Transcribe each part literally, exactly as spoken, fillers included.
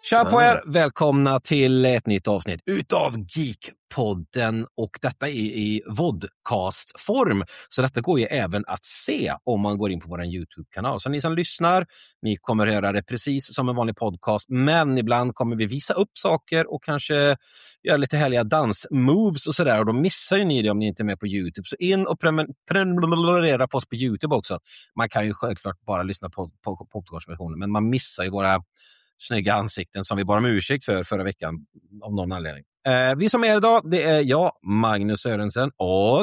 Tja på er! Välkomna till ett nytt avsnitt utav Geekpodden, och detta är i vodcast-form. Så detta går ju även att se om man går in på vår YouTube-kanal. Så ni som lyssnar, ni kommer höra det precis som en vanlig podcast, men ibland kommer vi visa upp saker och kanske göra lite härliga dansmoves och sådär, och då missar ju ni det om ni inte är med på YouTube. Så in och prem- prenumerera på oss på YouTube också. Man kan ju självklart bara lyssna på, på, på podcastversionen, men man missar ju våra snygga ansikten som vi bara om ursäkt för förra veckan av någon anledning. Eh, vi som är idag, det är jag, Magnus Sörensen, och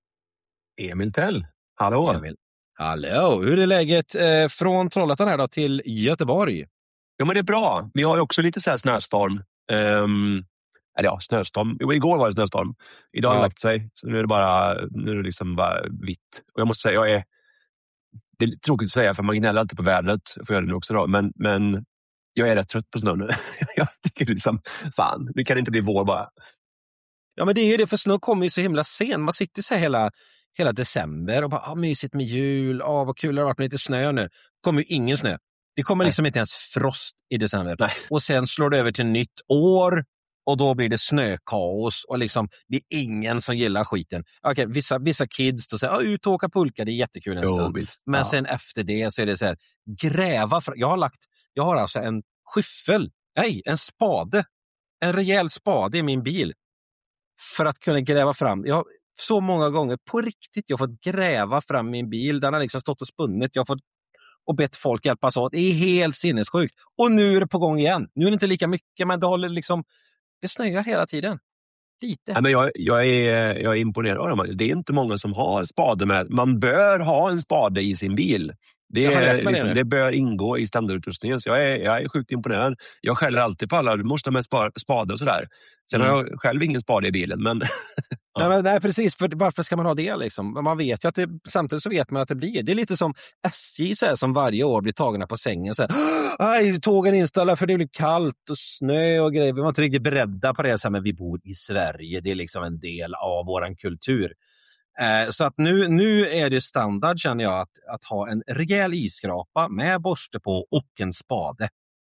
Emil Tell. Hallå. Emil. Hallå, hur är läget eh, från Trollhättan här då till Göteborg? Ja, men det är bra. Vi har ju också lite så här snöstorm. Um, eller ja, snöstorm. Jo, igår var det snöstorm. Idag har det Ja. lagt sig. Så nu är det bara, nu är det liksom bara vitt. Och jag måste säga, jag är, det är tråkigt att säga för man gnäller alltid på vädret. Jag får göra det nu också då. Men, men jag är rätt trött på snö nu. Jag tycker liksom, fan, det kan inte bli vår bara. Ja, men det är ju det, för snö kommer ju så himla sent. Man sitter så här hela, hela december och bara, ah, mysigt med jul. Ah, vad kul det har varit med lite snö nu. Det kommer ju ingen snö. Det kommer liksom Nej. inte ens frost i december. Nej. Och sen slår det över till nytt år. Och då blir det snökaos. Och liksom, det är ingen som gillar skiten. Okej, vissa, vissa kids då säger, ah, ut och åka pulka, det är jättekul en jo, stund. visst. Men Ja. sen efter det så är det så här, gräva. För, jag har lagt, jag har alltså en skyffel. Nej, en spade. En rejäl spade i min bil. För att kunna gräva fram. Jag har så många gånger på riktigt jag har fått gräva fram min bil. Den har liksom stått och spunnit. Jag har fått och bett folk hjälpas åt. Det är helt sinnessjukt. Och nu är det på gång igen. Nu är det inte lika mycket, men det håller liksom, det snöar hela tiden. Lite. Nej, men jag, jag, är, jag är imponerad av dem. Det är inte många som har spade med. Man bör ha en spade i sin bil. Det, är, liksom, det, det bör ingå i standardutrustningen. Så jag är, jag är sjukt imponerad. Jag skäller alltid på alla. Du måste ha med spa, spade och sådär. Sen mm. har jag själv ingen spade i bilen. Men, ja. nej, men, nej, precis. För varför ska man ha det? Liksom? Man vet ju att det, samtidigt så vet man att det blir. Det är lite som S J så här, som varje år blir tagna på sängen. Så här, aj, tågen inställda för det blir kallt och snö och grejer. Vi var inte riktigt beredda på det. Så här, men vi bor i Sverige. Det är liksom en del av våran kultur. Så att nu, nu är det standard, känner jag, att, att ha en rejäl isskrapa med borste på och en spade.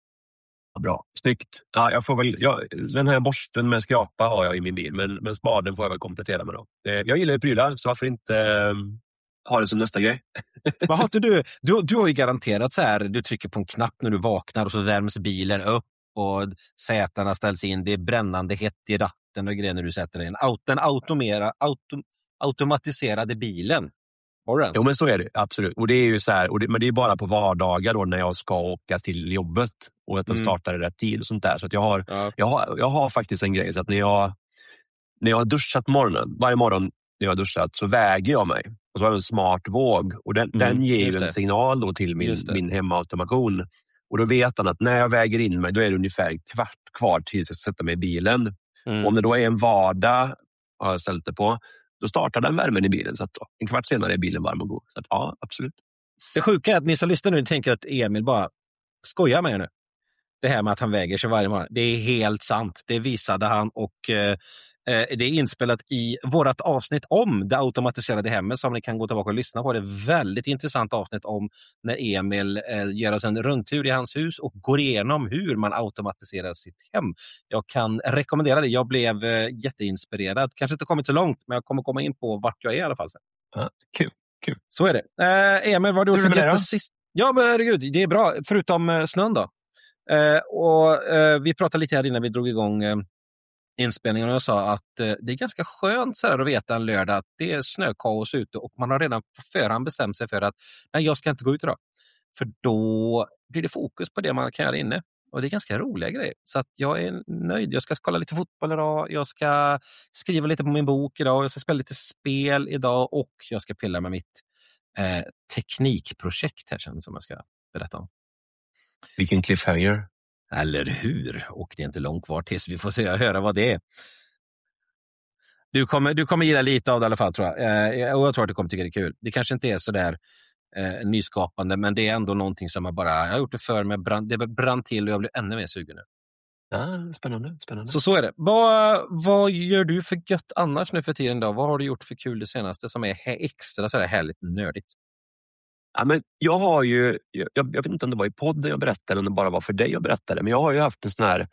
Bra, snyggt. Ja, jag får väl, jag, den här borsten med skrapa har jag i min bil, men, men spaden får jag väl komplettera med då. Jag gillar ju prylar, så varför inte äh, ha det som nästa grej? Vad har inte du? du? Du har ju garanterat så här, du trycker på en knapp när du vaknar och så värms bilen upp och sätarna ställs in. Det är brännande hett i ratten och grejer när du sätter in. Den automera, autom, automatiserade bilen. Har du den? Jo, men så är det, absolut. Och det är ju så här, och det, men det är bara på vardagar då när jag ska åka till jobbet och att den mm. startar i rätt tid och sånt där. Så att jag har, ja. jag har, jag har faktiskt en grej så att när jag, när jag har duschat på morgonen, varje morgon när jag har duschat så väger jag mig. Och så har jag en smart våg och den, mm, den ger ju en signal då till min, min hemautomation. Och då vet han att när jag väger in mig, då är det ungefär en kvart kvar tills jag ska sätta mig i bilen. Mm. Och om det då är en vardag har jag ställt det på, då startar den värmen i bilen. Så att då, en kvart senare är bilen varm och god. Så att, ja, absolut. Det sjuka är att ni som lyssnar nu tänker att Emil bara skojar med er nu. Det här med att han väger sig varje morgon. Det är helt sant. Det visade han och eh, det är inspelat i vårat avsnitt om det automatiserade hemmet som ni kan gå tillbaka och lyssna på. Det är ett väldigt intressant avsnitt om när Emil eh, gör en rundtur i hans hus och går igenom hur man automatiserar sitt hem. Jag kan rekommendera det. Jag blev eh, jätteinspirerad. Kanske inte kommit så långt, men jag kommer komma in på vart jag är i alla fall sen. Ja, kul, kul. Så är det. Eh, Emil, vad har du gjort för det sist? Ja, men herregud, det är bra. Förutom eh, snön då. Eh, och eh, vi pratade lite här innan vi drog igång eh, inspelningen och jag sa att eh, det är ganska skönt så här att veta en lördag att det är snökaos ute och man har redan på förhand bestämt sig för att nej, jag ska inte gå ut idag. För då blir det fokus på det man kan göra inne. Och det är ganska roliga grejer. Så att jag är nöjd. Jag ska kolla lite fotboll idag. Jag ska skriva lite på min bok idag. Jag ska spela lite spel idag. Och jag ska pilla med mitt eh, teknikprojekt här sen som jag ska berätta om. Vilken cliffhanger. Eller hur? Och det är inte långt kvar tills vi får se och höra vad det är. Du kommer, du kommer gilla lite av det i alla fall, tror jag. Eh, och jag tror att du kommer tycka det är kul. Det kanske inte är så där eh, nyskapande, men det är ändå någonting som jag bara... Jag har gjort det för mig, brand, det brann till och jag blir ännu mer sugen nu. Ja, spännande, spännande. Så så är det. Vad, vad gör du för gött annars nu för tiden då? Vad har du gjort för kul det senaste som är extra så här härligt nördigt? Ja, men jag har ju, jag, jag vet inte om det var i podden jag berättade eller om det bara var för dig jag berättade, men jag har ju haft en sån här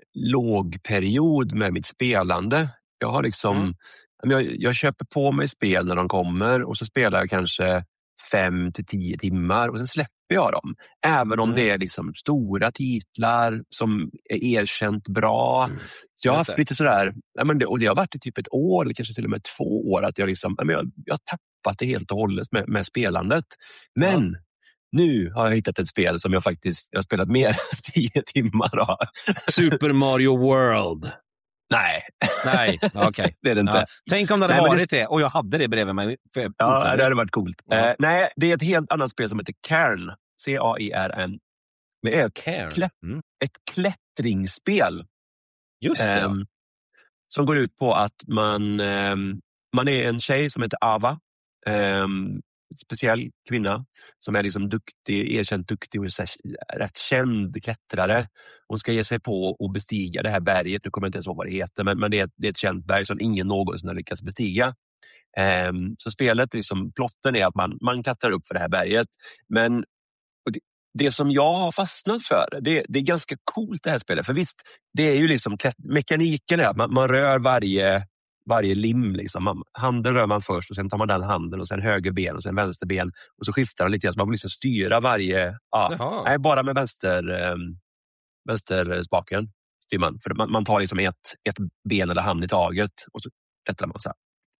låg period med mitt spelande. Jag har liksom, mm. jag, jag köper på mig spel när de kommer och så spelar jag kanske fem till tio timmar och sen släpper jag dem. Även om mm. det är liksom stora titlar som är erkänt bra. Mm. Så jag har haft lite sådär, men det, och det har varit i typ ett år eller kanske till och med två år att jag liksom, men jag, jag har tappat det helt och hållet med, med spelandet. Men ja. Nu har jag hittat ett spel som jag faktiskt jag har spelat mer än tio timmar av. Super Mario World. Nej. Nej, okej. Okay. Det är det inte. Ja. Tänk om det hade nej, varit det... det och jag hade det bredvid mig. För... Ja, det hade varit coolt. Ja. Uh, nej, det är ett helt annat spel som heter Cairn. C A I R N. Det är ett, klä... mm. ett klättringsspel. Just det. Um, som går ut på att man, um, man är en tjej som heter Ava. Um, speciell kvinna som är liksom duktig, erkänt duktig och rätt känd klättrare. Hon ska ge sig på och bestiga det här berget. Nu kommer jag inte ens ihåg vad det heter, men, men det, är, det är ett känt berg som ingen någonsin har lyckats bestiga. Um, så spelet, liksom, plotten är att man, man klättrar upp för det här berget. Men det, det som jag har fastnat för, det, det är ganska coolt det här spelet. För visst, det är ju liksom klätt, mekaniken är att man, man rör varje varje lim liksom. Man, handen rör man först och sen tar man den handen och sen höger ben och sen vänster ben och så skiftar den lite grann så man får liksom styra varje, ja, nej, bara med vänster eh, vänsterspaken styr man. För man, man tar liksom ett, ett ben eller hand i taget och så klättrar man så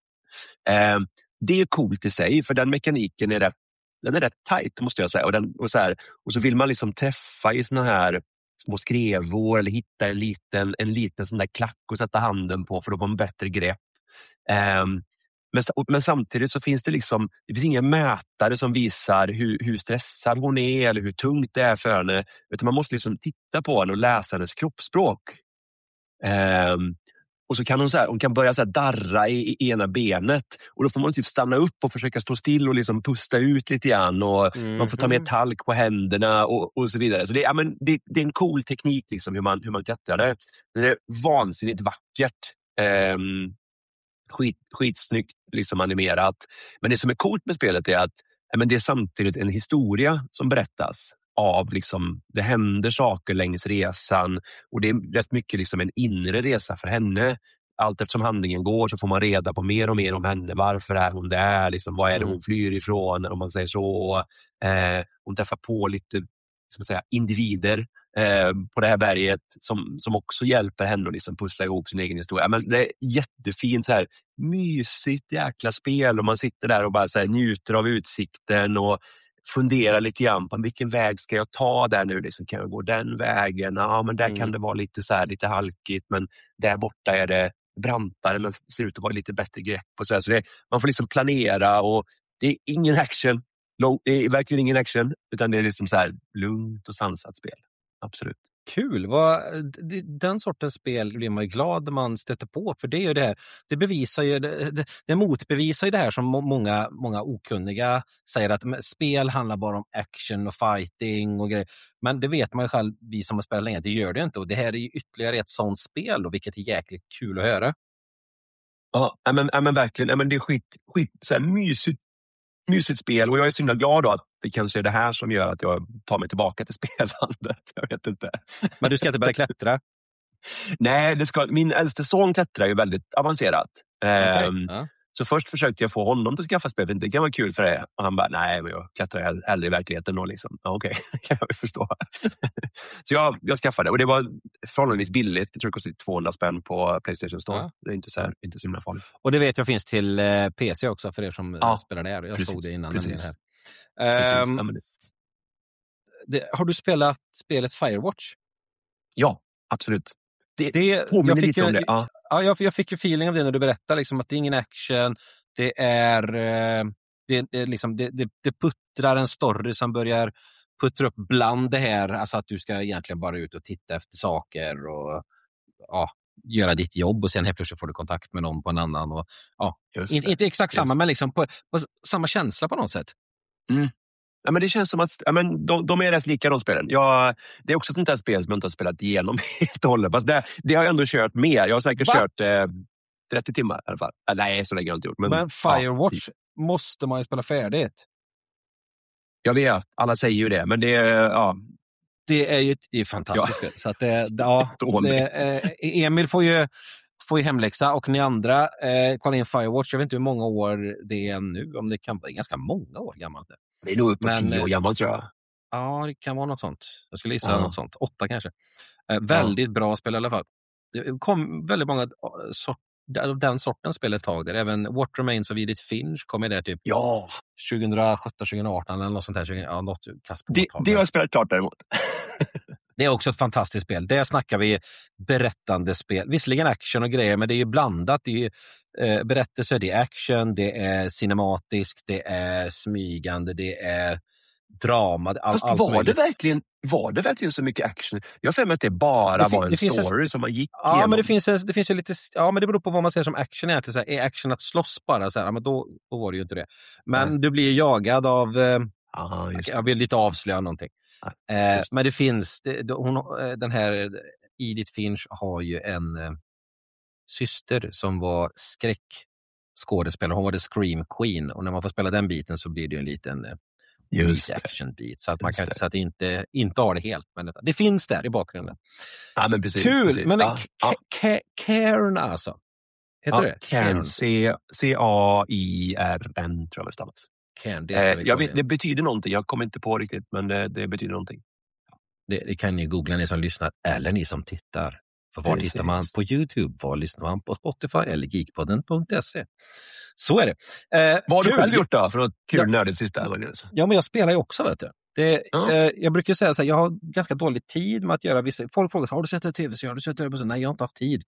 här. Eh, det är coolt i sig för den mekaniken är rätt, den är rätt tight måste jag säga och, den, och, så här, och så vill man liksom träffa i såna här små skrevor eller hitta en liten, en liten sån där klack och sätta handen på för att få en bättre grepp. Um, men, men samtidigt så finns det liksom, det finns inga mätare som visar hur, hur stressad hon är eller hur tungt det är för henne. Utan man måste liksom titta på henne och läsa hennes kroppsspråk. Um, och så kan hon, så här, hon kan börja så här darra i, i ena benet och då får man typ stanna upp och försöka stå still och liksom pusta ut lite grann och mm. man får ta med talk på händerna och, och så vidare. Så det, ja, men det, det är en cool teknik liksom hur man, hur man klättrar det. Det är vansinnigt vackert. Um, skit, skitsnyggt liksom animerat. Men det som är coolt med spelet är att ja, men det är samtidigt en historia som berättas av liksom, det händer saker längs resan och det är rätt mycket liksom en inre resa för henne. Allt eftersom handlingen går så får man reda på mer och mer om henne. Varför är hon där? Liksom, vad är det hon flyr ifrån? Om man säger så. Eh, hon träffar på lite ska man säga, individer eh, på det här berget som, som också hjälper henne att liksom pussla ihop sin egen historia. Men det är jättefint, så här, mysigt jäkla spel och man sitter där och bara så här, njuter av utsikten och fundera lite grann på vilken väg ska jag ta där nu, liksom, kan jag gå den vägen, ja men där mm. kan det vara lite så här, lite halkigt men där borta är det brantare men ser ut att vara lite bättre grepp och så, där. Så det, man får liksom planera och det är ingen action, det är verkligen ingen action utan det är liksom så här lugnt och sansat spel, absolut. Kul, vad, den sortens spel blir man ju glad när man stöter på, för det är ju det här, det bevisar ju, det, det, det motbevisar ju det här som många, många okunniga säger att spel handlar bara om action och fighting och grejer, men det vet man ju själv, vi som har spelat länge, det gör det inte och det här är ju ytterligare ett sånt spel och vilket är jäkligt kul att höra. Ja, men, men verkligen, men det är skit, skit så här mysigt mysigt spel och jag är så himla glad då att det kanske är det här som gör att jag tar mig tillbaka till spelandet. Jag vet inte. Men du ska inte börja klättra? Nej, det ska, min äldste son klättrar ju väldigt avancerat. Okay. Um, ja. Så först försökte jag få honom att skaffa spel. Det kan vara kul för det. Och han bara, nej men jag klättrar hellre i verkligheten då liksom. Ja, okej, okay. kan jag förstå. Så jag, jag skaffade och det var förhållandevis billigt. Jag tror det kostade tvåhundra spänn på PlayStation Store. Ja. Det är inte så, här, inte så himla farligt. Och det vet jag finns till eh, P C också för er som ja. spelar där. Jag precis, såg det innan. Precis. Det här. Um, precis. det, har du spelat spelet Firewatch? Ja, absolut. Det, det påminner lite om det. Ja. Ja, jag, jag fick ju feeling av det när du berättade liksom, att det är ingen action, det är det, det, liksom, det, det, det puttrar en story som börjar puttra upp bland det här, alltså att du ska egentligen bara ut och titta efter saker och ja, göra ditt jobb och sen helt plötsligt får du kontakt med någon på en annan och ja, in, inte exakt samma men liksom på, på samma känsla på något sätt. Mm. Ja, men det känns som att ja, men de, de är rätt lika de spelen. Jag, det är också ett sånt här spel som jag inte har spelat igenom helt och hållet. Det, det har jag ändå kört mer. Jag har säkert Va? kört eh, trettio timmar i alla fall. Äh, nej, så länge har jag inte gjort. Men, men Firewatch ja, måste man ju spela färdigt. Jag vet, alla säger ju det, men det är... Ja. Det är ju det är fantastiskt. Ja. Så att det, ja, det, eh, Emil får ju, får ju hemläxa och ni andra eh, kolla in Firewatch. Jag vet inte hur många år det är nu, om det kan vara ganska många år gammalt. Det är nog upp på tio år gammalt tror jag. Ja, det kan vara något sånt. Jag skulle gissa ja. något sånt. Åtta kanske. Eh, väldigt ja. bra spel i alla fall. Det kom väldigt många sort, den sortens spel ett tag där. Även What Remains of Edith Finch kom i där typ ja. tjugohundrasjutton tjugohundraarton eller något sånt där. Ja, något kast på det, det var spelat klart däremot. Det är också ett fantastiskt spel. Där snackar vi berättande spel. Visserligen action och grejer, men det är ju blandat. Det är ju eh, berättelser, det är action, det är cinematiskt, det är smygande, det är drama. All, Fast allt var, det verkligen, var det verkligen så mycket action? Jag får med att det bara det var en det story en, som man gick ja, igenom. Men det finns, det finns ju lite... Ja, men det beror på vad man ser som action egentligen. Så här, är action att slåss bara? Så här, ja, men då, då var det ju inte det. Men Nej. Du blir jagad av... Eh, Aha, just jag vill lite avslöja någonting. Eh, men det finns... Det, hon, den här Edith Finch har ju en eh, syster som var skräckskådespelare. Hon var the Scream Queen. Och när man får spela den biten så blir det ju en liten... Eh, Just action-bit, så att man kan det. Så att inte, inte har det helt. Men det, det finns där i bakgrunden. Ja, men precis, Kul, precis. men ja, ja. Cairn alltså. Heter ja, det? Cairn. C A I R N tror jag det stavas. Cairn, det, eh, jag vet, det betyder någonting, jag kommer inte på riktigt, men det, det betyder någonting. Det, det kan ni googla, ni som lyssnar, eller ni som tittar. För var tittar man på YouTube, var lyssnar man på Spotify eller geekpodden punkt se. Så är det. Eh, Vad har du själv gjort då? För något kul ja. nördigt sista. Ja, men jag spelar ju också, vet du. Det, ja. eh, jag brukar säga så här, jag har ganska dålig tid med att göra vissa... Folk frågar så har du sett en tv-serie? Har du sett det? Nej, jag har inte haft tid.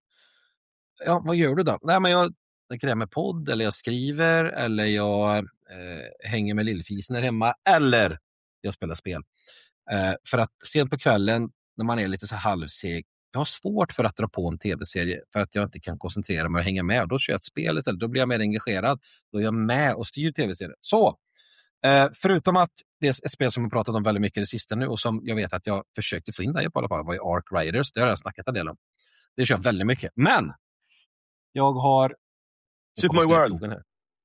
Ja, vad gör du då? Nej, men jag, jag gräver med podd, eller jag skriver, eller jag eh, hänger med lillfisen där hemma, eller jag spelar spel. Eh, för att sent på kvällen, när man är lite så halvseg, jag har svårt för att dra på en tv-serie för att jag inte kan koncentrera mig och hänga med. Då kör jag ett spel istället. Då blir jag mer engagerad. Då är jag med och styr tv-serien. Så, eh, förutom att det är ett spel som jag pratat om väldigt mycket det sista nu och som jag vet att jag försökte få in där på alla fall var ju Ark Riders. Det har jag snackat en del om. Det kör väldigt mycket. Men jag har... Super Mario World. Här.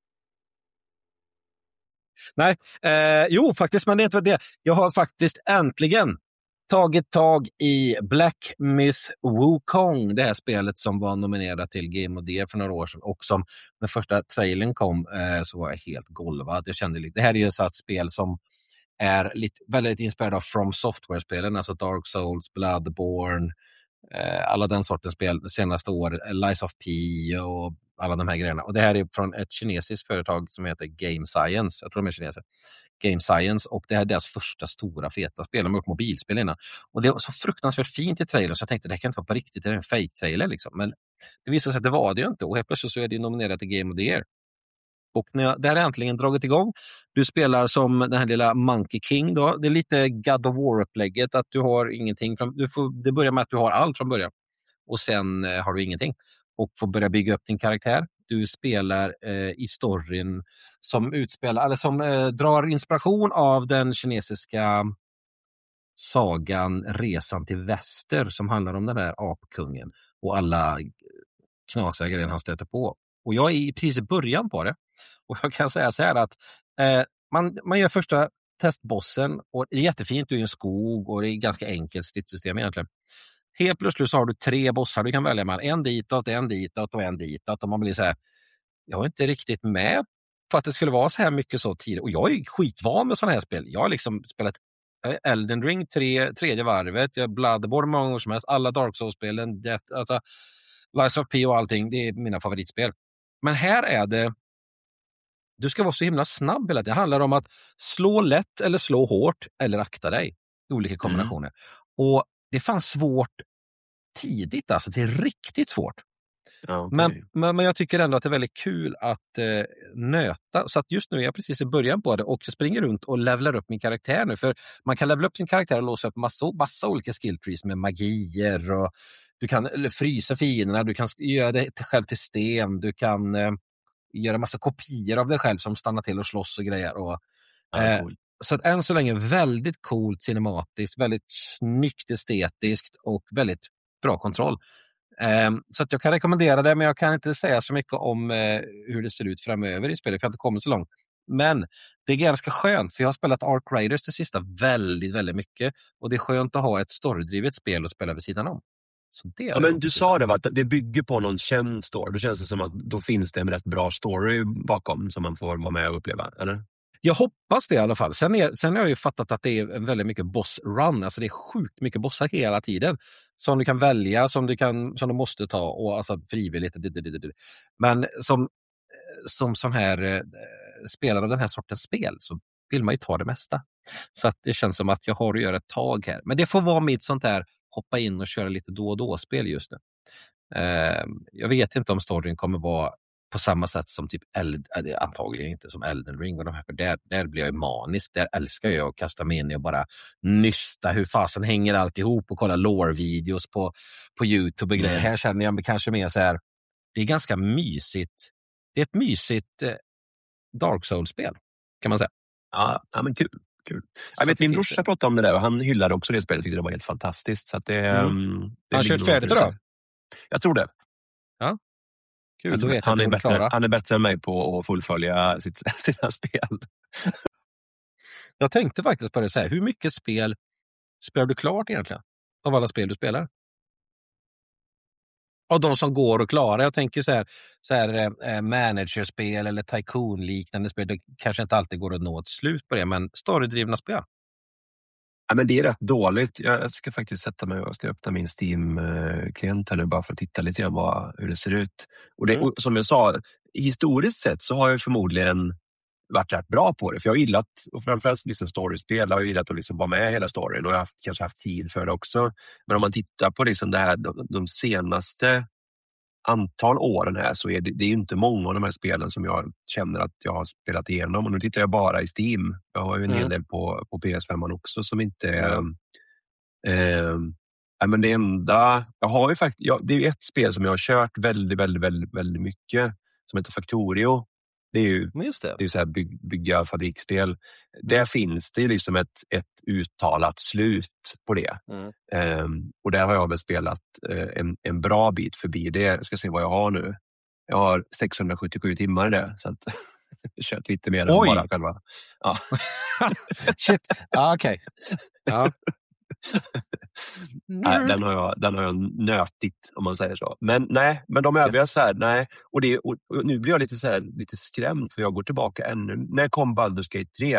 Nej, eh, jo faktiskt, men det är inte det. Jag har faktiskt äntligen tagit tag i Black Myth Wukong, det här spelet som var nominerat till Game of the Year för några år sedan och som när första trailern kom eh, så var jag helt golvad. Jag kände lite, det här är ju ett spel som är lite, väldigt inspirerad av From Software-spelen, alltså Dark Souls, Bloodborne, eh, alla den sortens spel senaste året, Lies of P och alla de här grejerna. Och det här är från ett kinesiskt företag som heter Game Science. Jag tror de är kineser. Game Science, och det här är deras första stora feta spel. De har gjort mobilspel innan. Och det var så fruktansvärt fint i trailern så jag tänkte det här kan inte vara på riktigt, det är en fake-trailer liksom. Men det visade sig att det var det ju inte och helt plötsligt så är det nominerat till Game of the Year. Och när jag, det här är äntligen dragit igång. Du spelar som den här lilla Monkey King då. Det är lite God of War-upplägget att du har ingenting. Från, du får, det börjar med att du har allt från början. Och sen eh, har du ingenting. Och får börja bygga upp din karaktär. Du spelar eh, i storyn som utspelar, eller som eh, drar inspiration av den kinesiska sagan Resan till väster som handlar om den där apkungen och alla knasiga grejer han stöter på. Och jag är i precis i början på det. Och jag kan säga så här att eh, man, man gör första testbossen och det är jättefint, du är i en skog och det är ganska enkelt stridssystem egentligen. Helt plötsligt så har du tre bossar du kan välja mellan. En ditåt, en ditåt och en ditåt. Och man blir så här, jag är inte riktigt med på att det skulle vara så här mycket så tidigt. Och jag är skitvan med sådana här spel. Jag har liksom spelat Elden Ring tre, tredje varvet. Jag har Bloodborne många år som helst. Alla Dark Souls-spelen, Death, alltså Lies of P och allting. Det är mina favoritspel. Men här är det, du ska vara så himla snabb hela tiden. Det handlar om att slå lätt eller slå hårt eller akta dig i olika kombinationer. Mm. Och det fanns svårt tidigt, alltså det är riktigt svårt. Okay. Men, men, men jag tycker ändå att det är väldigt kul att eh, nöta. Så att just nu är jag precis i början på det och jag springer runt och levlar upp min karaktär nu. För man kan levla upp sin karaktär och låsa upp massa, massa olika skill trees med magier och du kan frysa fienderna, du kan göra det själv till sten, du kan eh, göra massa kopior av dig själv som stannar till och slåss och grejer. Och, eh, cool. Så att än så länge väldigt coolt cinematiskt, väldigt snyggt estetiskt och väldigt bra kontroll. Eh, så att jag kan rekommendera det, men jag kan inte säga så mycket om eh, hur det ser ut framöver i spelet för jag har inte kommit så långt. Men det är ganska skönt, för jag har spelat Ark Raiders det sista väldigt, väldigt mycket. Och det är skönt att ha ett storydrivet spel att spela vid sidan om. Så det ja, men du sa det, va? Att det bygger på någon känd story. Då känns det som att då finns det en rätt bra story bakom som man får vara med och uppleva, eller? Jag hoppas det i alla fall. Sen, är, sen har jag ju fattat att det är väldigt mycket boss run. Alltså det är sjukt mycket bossar hela tiden. Som du kan välja, som du, kan, som du måste ta. Och alltså frivilligt. Men som, som sån här eh, spelare av den här sortens spel så vill man ju ta det mesta. Så att det känns som att jag har att göra ett tag här. Men det får vara mitt sånt här hoppa in och köra lite då och då-spel just nu. Eh, jag vet inte om storyn kommer vara på samma sätt som typ Eld, antagligen inte som Elden Ring och de här, för där, där blir jag manisk. Där älskar jag att kasta mig in och bara nysta hur fasen hänger allt ihop och kolla lore-videos på, på YouTube och grejer. Mm. Här känner jag mig kanske mer så här, det är ganska mysigt. Det är ett mysigt eh, Dark Souls-spel, kan man säga. Ja, ja men kul. Kul. Jag vet, min brorsa pratade om det där och han hyllade också det spelet, tyckte det var helt fantastiskt. Så att det, mm. det han kört färdigt idag? Jag tror det. Ja. Kul, alltså, vet han, är bättre, han är bättre än mig på att fullfölja sitt, sina spel. Jag tänkte faktiskt på det så här, hur mycket spel spelar du klart egentligen? Av alla spel du spelar? Av de som går och klarar. Jag tänker så här, så här eh, managerspel eller tycoon-liknande spel. Det kanske inte alltid går att nå ett slut på det, men storydrivna spel. Ja, men det är rätt dåligt. Jag ska faktiskt sätta mig och ska öppna min Steam-klient här nu bara för att titta lite grann vad, hur det ser ut. Och, det, mm. och som jag sa, historiskt sett så har jag förmodligen varit rätt bra på det. För jag har gillat, och framförallt liksom storyspel, jag har gillat att liksom vara med hela storyn och jag har haft, kanske haft tid för det också. Men om man tittar på liksom det här, de, de senaste antal åren här så är det, det är ju inte många av de här spelen som jag känner att jag har spelat igenom. Och nu tittar jag bara i Steam. Jag har ju en mm. hel del på, på P S fem också som inte är... Mm. Eh, äh, men det enda... Jag har ju faktiskt... Ja, det är ju ett spel som jag har kört väldigt, väldigt, väldigt, väldigt mycket som heter Factorio. Det är ju Just det. Det är så här byg, bygga fabriksspel. Mm. Där finns det ju liksom ett, ett uttalat slut på det. Mm. Um, och där har jag väl spelat uh, en, en bra bit förbi det. Jag ska se vad jag har nu. Jag har sexhundrasjuttiosju timmar i det. Så att jag har kört lite mer Oj. än bara själva. Ja. Shit, ah, okej. Okay. Ja. Nej, den har jag, den har jag nötigt om man säger så. Men nej, men de övriga så här, nej. Och, det, och, och nu blir jag lite så här, lite skrämd för jag går tillbaka ännu. När kom Baldur's Gate tre?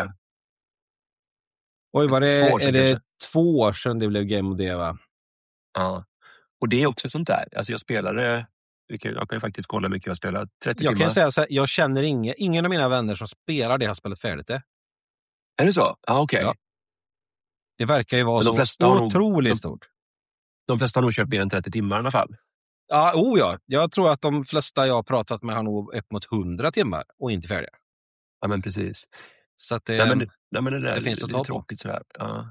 Oj, var det, är det kanske? två år sedan det blev Game of the Year, va? Ja, och det är också sånt där. Alltså jag spelade, jag kan ju faktiskt kolla mycket jag spelar, trettio jag timmar. Kan säga så här, jag känner ingen, ingen av mina vänner som spelar det har spelat färdigt det. Är det så? Ja, okej. Okay. Ja. Det verkar ju vara så otroligt nog, stort. De, de flesta har nog kört mer än trettio timmar i alla fall. Ja, oh ja. Jag tror att de flesta jag har pratat med har nog upp mot hundra timmar och inte färdiga. Ja, men precis. Så att det, nej, men, nej, men det, där, det finns att ta på. Tråkigt sådär. Ja.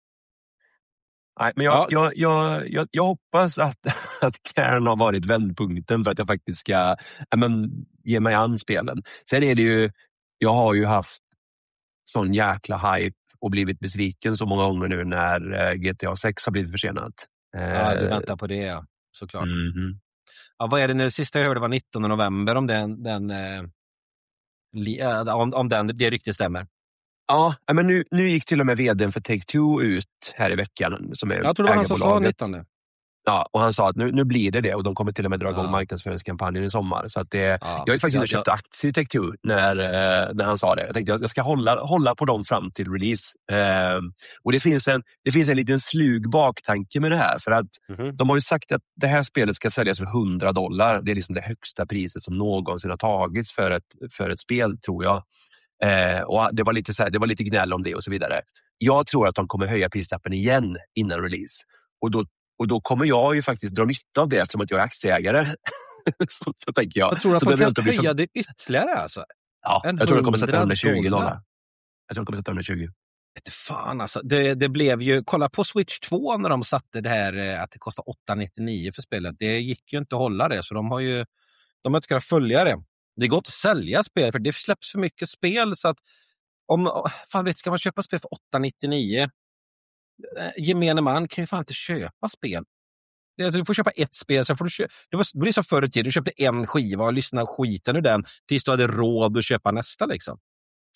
Nej, men jag, ja. jag, jag, jag, jag hoppas att, att Cairn har varit vändpunkten för att jag faktiskt ska ja, men, ge mig an spelen. Sen är det ju, jag har ju haft sån jäkla hype och blivit besviken så många gånger nu när G T A sex har blivit försenat. Ja, du väntar på det, ja. Såklart. Mm-hmm. Ja, vad är det nu? Sista jag hörde var nittonde november om den, den, eh, li, äh, om, om den det riktigt stämmer. Ja, men nu, nu gick till och med vdn för Take-Two ut här i veckan. Som är jag tror det var han som sa nittonde. Ja, och han sa att nu, nu blir det det och de kommer till och med dra igång ja. marknadsföringskampanjen i sommar. Så att det, ja. Jag har ju faktiskt ja, inte köpt ja. aktier i Take-Two när, när han sa det. Jag tänkte att jag ska hålla, hålla på dem fram till release. Eh, och det finns, en, det finns en liten slug baktanke med det här. För att mm-hmm. de har ju sagt att det här spelet ska säljas för hundra dollar. Det är liksom det högsta priset som någonsin har tagits för ett, för ett spel, tror jag. Eh, och det var, lite så här, det var lite gnäll om det och så vidare. Jag tror att de kommer höja prislappen igen innan release. Och då Och då kommer jag ju faktiskt dra nytta av det eftersom att jag är aktieägare. så, så tänker jag. Jag tror att så de kan höja för... det ytterligare alltså. Ja, jag tror det kommer sätta hundratjugo dollar. Jag tror det kommer sätta hundratjugo. Vet fan alltså. Det, det blev ju, kolla på Switch två när de satte det här att det kostar åtta nittionio för spelet. Det gick ju inte att hålla det så de har ju de har inte kunnat följa det. Det går inte att sälja spel för det släpps för mycket spel så att om, fan vet, ska man köpa spel för åtta nittionio? Gemene man kan ju fan inte köpa spel. Du får köpa ett spel, sen får du köpa. Det, var, det blir så förr i tiden. Du köpte en skiva och lyssnade skiten ur den tills du hade råd att köpa nästa liksom.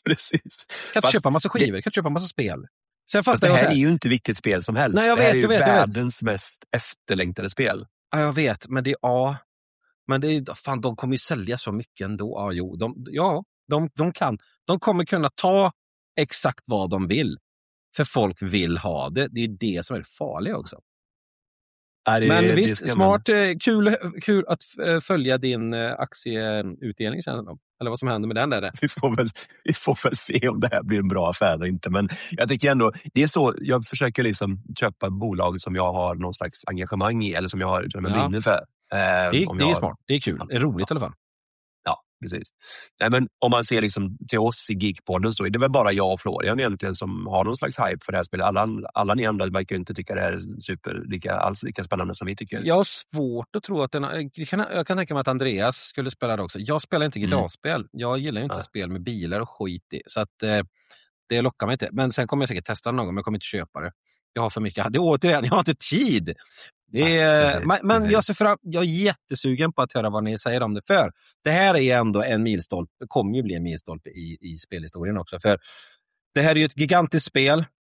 Precis. Kan inte köpa massa skivor, det... kan inte köpa massa spel. Sen fast det här, här är ju inte vilket spel som helst. Nej, jag vet, det här är ju jag vet, världens jag vet. mest efterlängtade spel. Ja, jag vet, men det är ja, men det är fan, de kommer ju sälja så mycket ändå. Ja, jo, de, ja, de, de kan. De kommer kunna ta exakt vad de vill. För folk vill ha det. Det är det som är det farliga också. Ja, det, men det visst, smart, man... kul, kul att följa din aktieutdelning, känns det. Eller vad som händer med den där. Vi får, väl, vi får väl se om det här blir en bra affär eller inte. Men jag tycker ändå, det är så, jag försöker liksom köpa bolag som jag har någon slags engagemang i, eller som jag har som jag ja. brinner för. Det är, det är har... smart, det är kul, det är roligt i alla fall. Ja, precis. Nej, men om man ser liksom till oss i Geekpodden så är det väl bara jag och Florian egentligen som har någon slags hype för det här spelet. Alla, alla ni andra verkar inte tycka det här är super, lika, alls lika spännande som vi tycker. Jag har svårt att tro att den, jag, kan, jag kan tänka mig att Andreas skulle spela det också. Jag spelar inte G T A-spel. Mm. Jag gillar ju inte Nej. spel med bilar och skit i. Så att eh, det lockar mig inte. Men sen kommer jag säkert testa någon gång, men jag kommer inte köpa det. Jag har för mycket. Det är återigen, jag har inte tid. Det är, Nej, precis, men men jag, ser fram, jag är jättesugen på att höra vad ni säger om det. För det här är ändå en milstolpe. Det kommer ju bli en milstolpe i, i spelhistorien också. För det här är ju ett gigantiskt spel.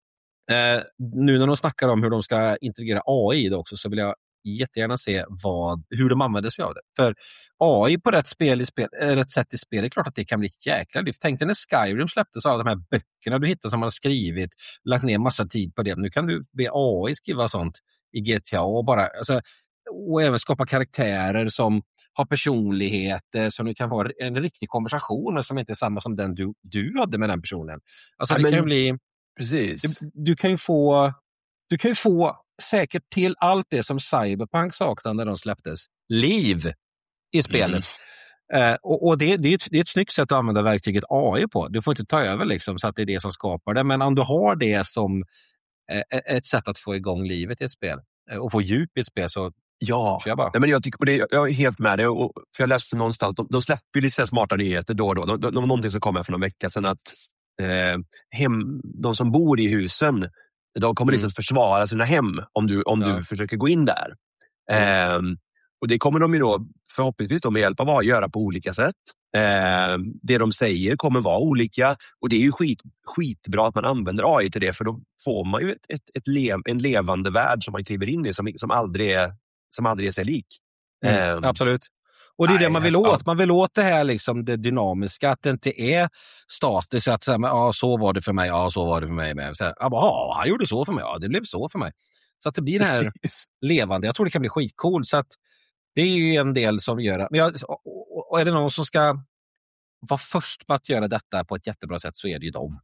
Eh, nu när de snackar om hur de ska integrera A I i det också, så vill jag jättegärna se vad, hur de använder sig av det. För A I på rätt, spel i spel, äh, rätt sätt i spel, det är klart att det kan bli ett jäkla lyft. Tänk dig när Skyrim släpptes av de här böckerna du hittar som man har skrivit, lagt ner massa tid på det. Nu kan du be A I skriva sånt i G T A och bara, alltså, och även skapa karaktärer som har personligheter, så du kan ha en riktig konversation som inte är samma som den du, du hade med den personen. Alltså ja, det men, kan ju bli precis. Du, du kan ju få du kan ju få säkert till allt det som Cyberpunk saknade när de släpptes. Liv i spelet. Mm. Eh, och och det, det, är ett, det är ett snyggt sätt att använda verktyget A I på. Du får inte ta över liksom, så att det är det som skapar det. Men om du har det som eh, ett sätt att få igång livet i ett spel eh, och få djup i ett spel, så ja, jag, bara. Nej, men jag, tycker, och det, jag är helt med det. Och, för jag läste någonstans, de, de släpper lite smarta nyheter då och då. De, de, de, någonting som kommer för någon vecka sedan att eh, hem, de som bor i husen, de kommer liksom mm. försvara sina hem om du, om ja. du försöker gå in där. Mm. Eh, och det kommer de ju då förhoppningsvis då med hjälp av att göra på olika sätt. Eh, det de säger kommer vara olika, och det är ju skit, skitbra att man använder A I till det, för då får man ju ett, ett, ett lev, en levande värld som man kliver in i som, som, aldrig, är, som aldrig är sig lik. Mm, eh, absolut. Och det är nej, det man vill åt. Man vill åt det här liksom, det dynamiska, att det inte är statiskt, att säga, ja, så var det för mig, ja, så var det för mig med. Så här, ja, han gjorde så för mig, ja, det blev så för mig. Så att det blir det här Precis. levande. Jag tror det kan bli skitcool, så att det är ju en del som gör det. Men jag, och är det någon som ska vara först på att göra detta på ett jättebra sätt, så är det ju dem.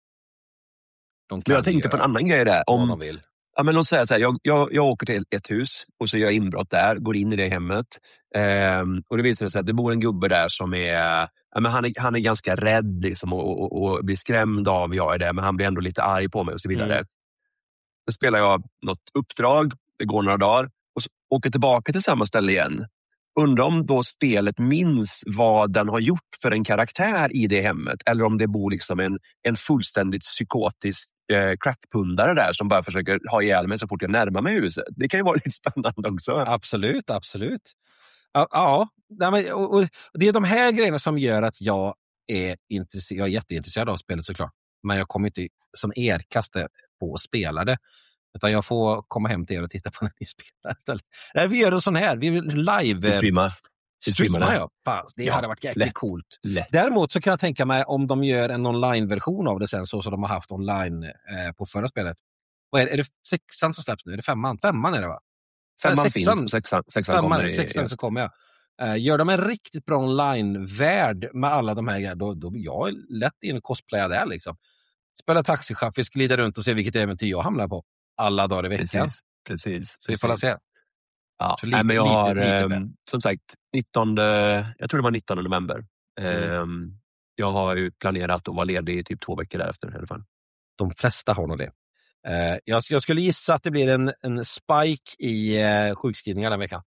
De men jag tänkte på en annan grej där. Om, de vill. Ja, men låt säga så här, jag, jag, jag åker till ett hus och så gör jag inbrott där, går in i det hemmet. Ehm, och det visar sig att det bor en gubbe där som är, ja, men han är, han är ganska rädd liksom, och, och, och blir skrämd av jag är det, men han blir ändå lite arg på mig och så vidare. Mm. Då spelar jag något uppdrag, det går några dagar och så åker tillbaka till samma ställe igen. Undrar om då spelet minns vad den har gjort för en karaktär i det hemmet, eller om det bor liksom en, en fullständigt psykotisk eh, crackpundare där som bara försöker ha ihjäl mig så fort jag närmar mig huset. Det kan ju vara lite spännande också. Absolut, absolut. Ja, ja. Nej, och, och det är de här grejerna som gör att jag är, intresserad, jag är jätteintresserad av spelet såklart. Men jag kommer inte som er kasta på att spela det. Utan jag får komma hem till er och titta på när ni spelar istället. Nej, vi gör det sån här. Vi live... Vi streamar. Vi streamar, ja. Fan, det ja, hade varit jäkligt lätt, coolt. Lätt. Däremot så kan jag tänka mig om de gör en online-version av det sen, så som de har haft online eh, på förra spelet. Och är, är det sexan som släpps nu? Är det femman? Femman är det, va? Femman sexan, finns. Sexan, sexan femman, kommer. Sexan i, så kommer jag. Eh, gör de en riktigt bra online-värld med alla de här grejerna, då, då jag är lätt in och cosplaya där liksom. Spela taxichaffis, glida runt och se vilket äventyr jag hamnar på. Alla dagar i veckan. Precis, precis. Så vi får se. Ja, lite, nej, men jag har lite, lite som sagt nittonde, jag tror det var nittonde november. Mm. Um, jag har ju planerat att vara ledig i typ två veckor därefter i alla fall. De flesta har nog det. Uh, jag, jag skulle gissa att det blir en, en spike i uh, sjukskrivningar den veckan.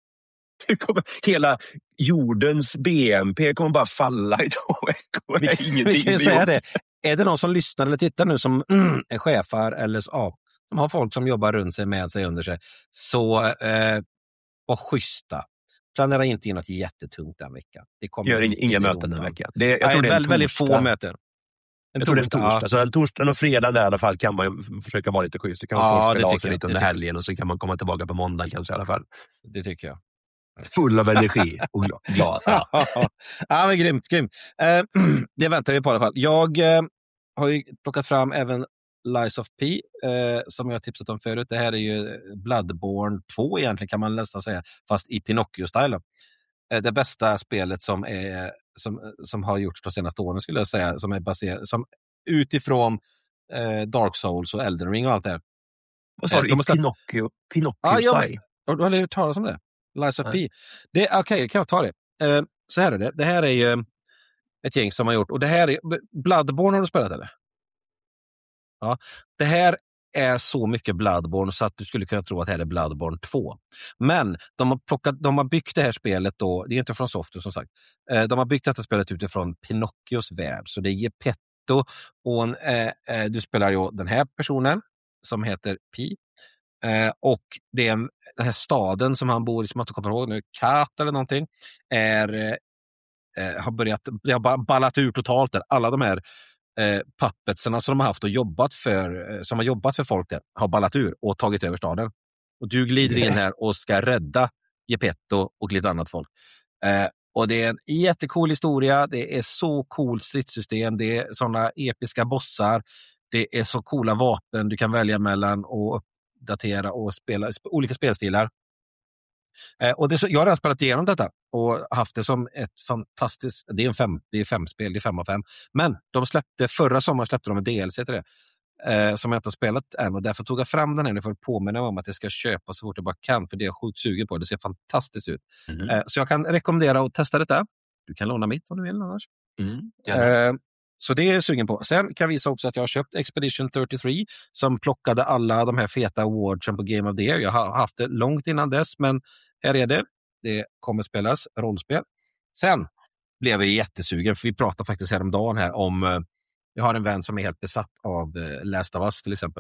Hela jordens B N P kommer bara falla i två veckor. Vi, vi kan ju säga det. Är det någon som lyssnar eller tittar nu som mm, är chefar eller så, ja, som har folk som jobbar runt sig med sig under sig, så eh, var schyssta. Planera inte in något jättetungt den veckan. Det kommer Gör inga, inga möten den veckan. Det, jag Nej, tror det är väldigt, väldigt få möten. En jag tror det är en torsdag. Ja. Så en torsdag och fredag där i alla fall kan man försöka vara lite schysst. Det kan ja, folk spela av sig lite under helgen och så kan man komma tillbaka på måndag kanske i alla fall. Det tycker jag. Full av energi och glad. Ja, ja men grymt, grymt. Eh, det väntar vi på i alla fall. Jag eh, har ju plockat fram även Lies of P eh, som jag tipsat om förut. Det här är ju Bloodborne två egentligen kan man nästan säga, fast i Pinocchio-style. Eh, det bästa spelet som, är, som, som har gjorts de senaste åren skulle jag säga, som är baserat som utifrån eh, Dark Souls och Elden Ring och allt det här. Vad sa eh, du? De släppt... Pinocchio? Pinocchio-style? Ah, ja, du har aldrig hört talas om det? Lies of P. Okej, okay, kan jag ta det? Eh, så här är det. Det här är ju ett gäng som har gjort, och det här är Bloodborne har du spelat eller? Ja, det här är så mycket Bloodborne så att du skulle kunna tro att det här är Bloodborne två. Men de har, plockat, de har byggt det här spelet då, det är inte från Software som sagt, de har byggt detta spelet utifrån Pinocchios värld. Så det är Geppetto och en, eh, du spelar ju den här personen som heter Pi. Eh, och det är en, den här staden som han bor i, som jag inte kommer ihåg nu, Kat eller någonting, är, eh, har börjat, det har ballat ur totalt där. Alla de här Eh, puppetsarna som de har haft och jobbat för eh, som har jobbat för folk där har ballat ur och tagit över staden. Och du glider in här och ska rädda Geppetto och lite annat folk. Eh, och det är en jättecool historia. Det är så coolt stridssystem. Det är sådana episka bossar. Det är så coola vapen du kan välja mellan och uppdatera och spela olika spelstilar. Eh, och det, jag har redan spelat igenom detta och haft det som ett fantastiskt, det är en fem, det är fem spel, det är fem av fem. Men de släppte, förra sommaren släppte de en D L C till det eh, som jag inte har spelat än, och därför tog jag fram den här för att påminna om att jag ska köpa så fort jag bara kan, för det är jag sjukt sugen på, det ser fantastiskt ut. Mm. Eh, så jag kan rekommendera att testa detta. Du kan låna mitt om du vill annars. Mm. Eh, så det är jag sugen på. Sen kan jag visa också att jag har köpt Expedition trettiotre som plockade alla de här feta awardsen på Game of the Year. Jag har haft det långt innan dess, men här är det. Det kommer spelas rollspel. Sen blev jag jättesugen, för vi pratade faktiskt häromdagen här om, jag har en vän som är helt besatt av Last of Us till exempel.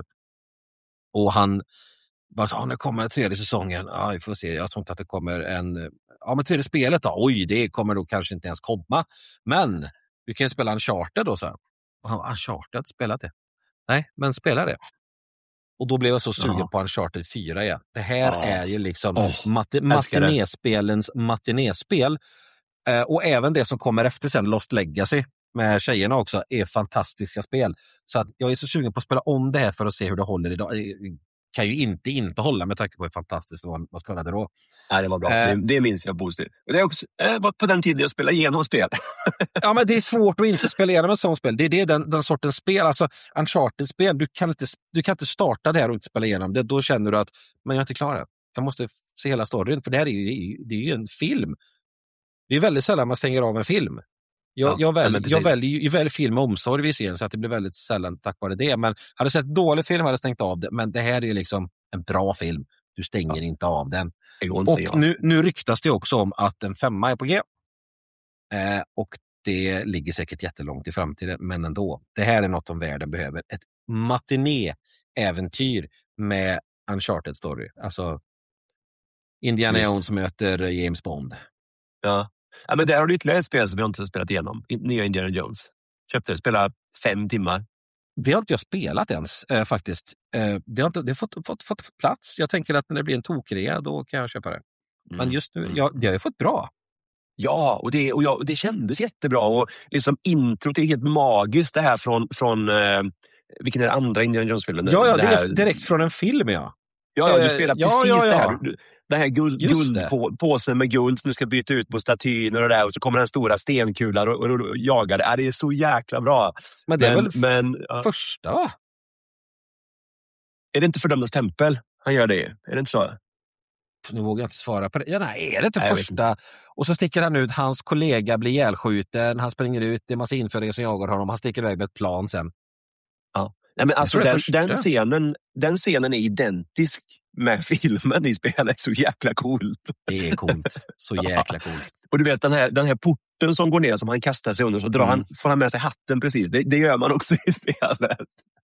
Och han bara sa, när kommer tredje säsongen? Ja, vi får se. Jag tror inte att det kommer en, ja men tredje spelet då? Oj, det kommer då kanske inte ens komma. Men vi kan spela Uncharted då, så. Och han, Uncharted, spelat det? Nej, men spela det. Och då blev jag så sugen ja. på Uncharted fyra igen. Det här ja. är ju liksom oh, mat- matinéspelens matinéspel. Eh, och även det som kommer efter sen, Lost Legacy, med tjejerna också, är fantastiska spel. Så att jag är så sugen på att spela om det här för att se hur det håller idag. Det kan ju inte inte hålla med tanke på hur fantastiskt det var, vad spelade då. Nej, det var bra. Eh, det, det minns jag positivt. Det är också eh, på den tiden jag spelade igenom spel. Ja, men det är svårt att inte spela igenom ett sånt spel. Det är det, den, den sortens spel. Alltså, Uncharted-spel, du kan, inte, du kan inte starta det här och inte spela igenom det. Då känner du att, men jag är inte klar. Jag måste se hela storyn, för det här är ju, det är ju en film. Det är väldigt sällan man stänger av en film. Jag, ja, jag, väl, jag, väljer, jag väljer film med omsorg vid scen, så att det blir väldigt sällan tack vare det. Men hade sett dålig film hade jag stängt av det. Men det här är liksom en bra film. Du stänger ja. inte av den. Och nu, nu ryktas det också om att en femma är på G. Eh, och det ligger säkert jättelångt i framtiden, men ändå. Det här är något om världen behöver. Ett matiné-äventyr med Uncharted story. Alltså Indiana yes. Jones möter James Bond. Ja. Ja, men där har du ytterligare ett spel som jag inte har spelat igenom. Nya Indiana Jones. Köpte det, spelade fem timmar. Det har inte jag spelat ens eh, faktiskt. Eh, det har inte det har fått, fått, fått plats. Jag tänker att när det blir en tokrea, då kan jag köpa det. Mm. Men just nu, ja, det har ju fått bra. Ja, och det, och ja, och det kändes jättebra. Och liksom introt är helt magiskt, det här från, från eh, vilken är det andra Indiana Jones-filmen? Ja, ja, det, det är direkt från en film, ja. Ja, ja, du spelar eh, precis ja, ja, ja. det här. Den här guld, guldpåsen med guld som du ska byta ut på statyn och det där, och så kommer den stora stenkular och, och, och jagar det. Ja, det är så jäkla bra. Men det är men, väl men, ja. första, va? Är det inte Fördömdas tempel han gör det? Är det inte så? Nu vågar jag inte svara på det. Ja, nej, är det inte nej, första? Och så sticker han ut, hans kollega blir ihjälskjuten, han springer ut, det är massa införare som jagar honom, han sticker iväg med ett plan sen. Ja. Nej, men alltså den, den, scenen, den scenen är identisk med filmen i spelet, så jäkla coolt. Det är coolt, så jäkla coolt. Och du vet den här, den här porten som går ner som han kastar sig under, så drar mm. han, får han med sig hatten precis. Det, det gör man också i spelet.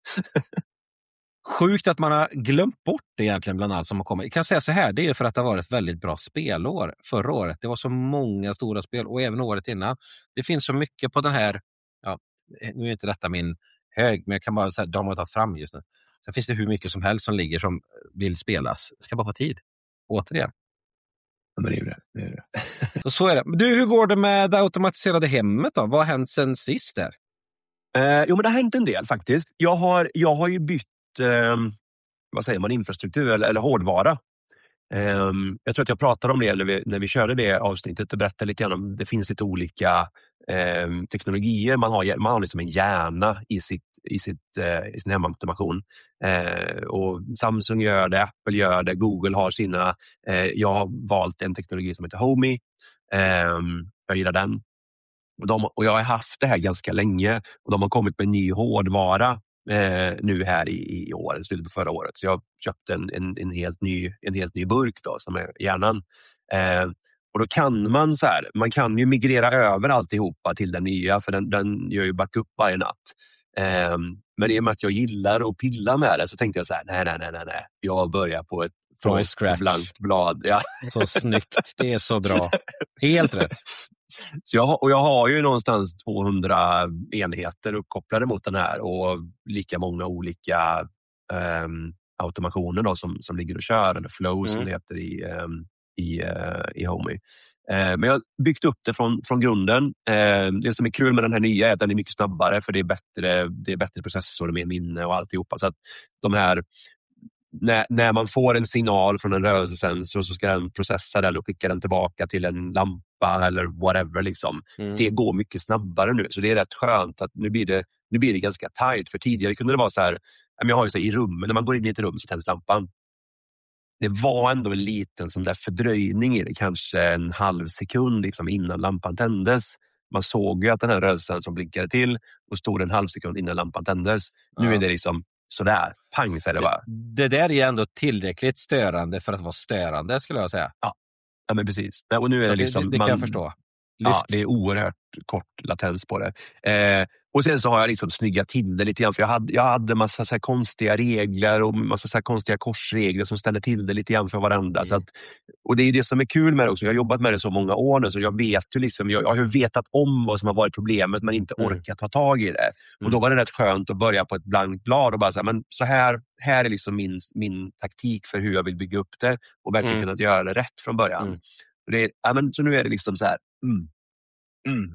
Sjukt att man har glömt bort det egentligen bland allt som har kommit. Jag kan säga så här, det är för att det har varit ett väldigt bra spelår förra året. Det var så många stora spel, och även året innan. Det finns så mycket på den här, ja, nu är inte detta min hög, men jag kan bara säga, de har tagit fram just nu. Sen finns det hur mycket som helst som ligger som vill spelas. Ska bara få tid. Återigen. Ja, men det är det. det, är det. så, så är det. Du, hur går det med det automatiserade hemmet då? Vad har hänt sen sist där? Eh, jo, men det har hänt en del faktiskt. Jag har, jag har ju bytt, eh, vad säger man, infrastruktur eller, eller hårdvara. Eh, jag tror att jag pratade om det när vi, när vi körde det avsnittet och berättade lite grann om det finns lite olika eh, teknologier. Man har, man har liksom en hjärna i, sitt, i, sitt, eh, i sin hemautomation. Eh, och Samsung gör det, Apple gör det, Google har sina. Eh, jag har valt en teknologi som heter Homey. Eh, jag gillar den. Och, de, och jag har haft det här ganska länge och de har kommit med ny hårdvara eh, nu här i, i år, slutet på förra året. Så jag köpte en, en, en, helt, ny, en helt ny burk då, som är hjärnan. Eh, och då kan man så här, man kan ju migrera över alltihopa till den nya, för den, den gör ju backup varje natt. Eh, men i och med att jag gillar att pilla med det så tänkte jag så här, nej, nej, nej, nej, nej. Jag börjar på ett, på ett blankt blad. Ja. Så snyggt, det är så bra. Helt rätt. Så jag, och jag har ju någonstans tvåhundra enheter uppkopplade mot den här och lika många olika um, automationer då, som, som ligger och kör, eller flow mm. som det heter i, um, i, uh, i Homey. Uh, men jag har byggt upp det från, från grunden. Uh, det som är kul med den här nya är att den är mycket snabbare, för det är bättre, det är bättre processor och mer minne och alltihopa. Så att de här När, när man får en signal från en rörelsesensor så ska den processa den och skicka den tillbaka till en lampa eller whatever. Liksom. Mm. Det går mycket snabbare nu, så det är rätt skönt att nu blir det, nu blir det ganska tight. För tidigare kunde det vara så här, jag har ju så här, i rummet, när man går in i ett rum så tänds lampan. Det var ändå en liten som där fördröjning i det, kanske en halv sekund liksom, innan lampan tändes. Man såg ju att den här rörelsesensorn blinkade till och stod en halv sekund innan lampan tändes. Nu ja. är det liksom sådär, pang säger det bara. Det, det där är ändå tillräckligt störande för att vara störande, skulle jag säga. Ja, ja men precis. Och nu är det, liksom, det, det kan man, jag förstå. Ja, det är oerhört kort latens på det. Eh, och sen så har jag liksom snyggat till det lite grann. För jag hade, jag hade massa så här konstiga regler och massa så här konstiga korsregler som ställer till det lite grann för varandra. Mm. Så att, och det är det som är kul med det också. Jag har jobbat med det så många år nu, så jag vet ju liksom, jag, jag har vetat om vad som har varit problemet men inte mm. orkat ta tag i det. Mm. Och då var det rätt skönt att börja på ett blankt blad och bara säga, men så här, här är liksom min, min taktik för hur jag vill bygga upp det och verkligen mm. kunna göra det rätt från början. Mm. Och det är, ja, men, så nu är det liksom så här, mm. Mm.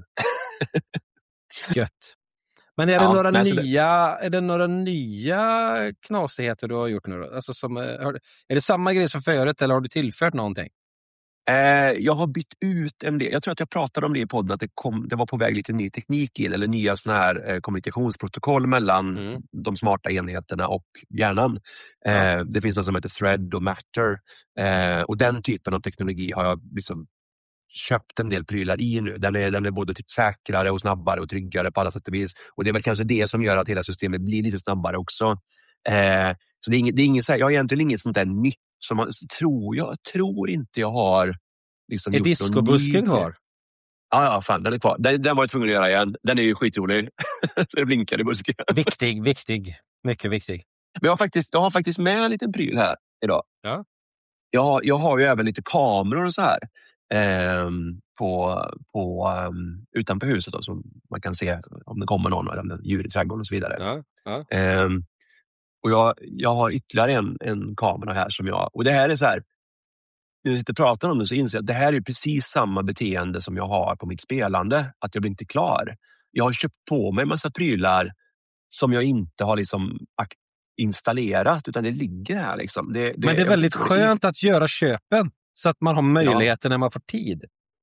Gött. Men är det, ja, några nya, det... är det några nya knasigheter du har gjort nu då? Alltså som, är det samma grej som förut eller har du tillfört någonting? Eh, jag har bytt ut en del. Jag tror att jag pratade om det i podden, att det, kom, det var på väg lite ny teknik in, eller nya såna här eh, kommunikationsprotokoll mellan mm. de smarta enheterna och hjärnan. Eh, ja. Det finns något som heter Thread och Matter. Eh, och den typen av teknologi har jag liksom köpt en del prylar i nu. Den är, den är både typ säkrare och snabbare och tryggare på alla sätt och vis. Och det är väl kanske det som gör att hela systemet blir lite snabbare också. Eh, så det är inget, det är inget, jag har egentligen inget sånt där nytt som man tror, jag tror inte jag har liksom är discobusken kvar? Ja, ja, fan, den är kvar. Den, den var jag tvungen att göra igen. Den är ju skitrolig. Det blinkar i busken. Viktig, viktig. Mycket viktig. Men jag har faktiskt, jag har faktiskt med en liten pryl här idag. Ja. Jag har, jag har ju även lite kameror och så här. Um, på, på, um, utanför huset då, så man kan se om det kommer någon eller djur i trädgården och så vidare. Ja, ja. Um, och jag, jag har ytterligare en, en kamera här som jag, och det här är så här, när jag sitter och pratar om det så inser jag att det här är precis samma beteende som jag har på mitt spelande, att jag blir inte klar. Jag har köpt på mig en massa prylar som jag inte har liksom installerat, utan det ligger här liksom. Det, det, Men det är väldigt skönt att göra köpen så att man har möjligheter ja. när man får tid.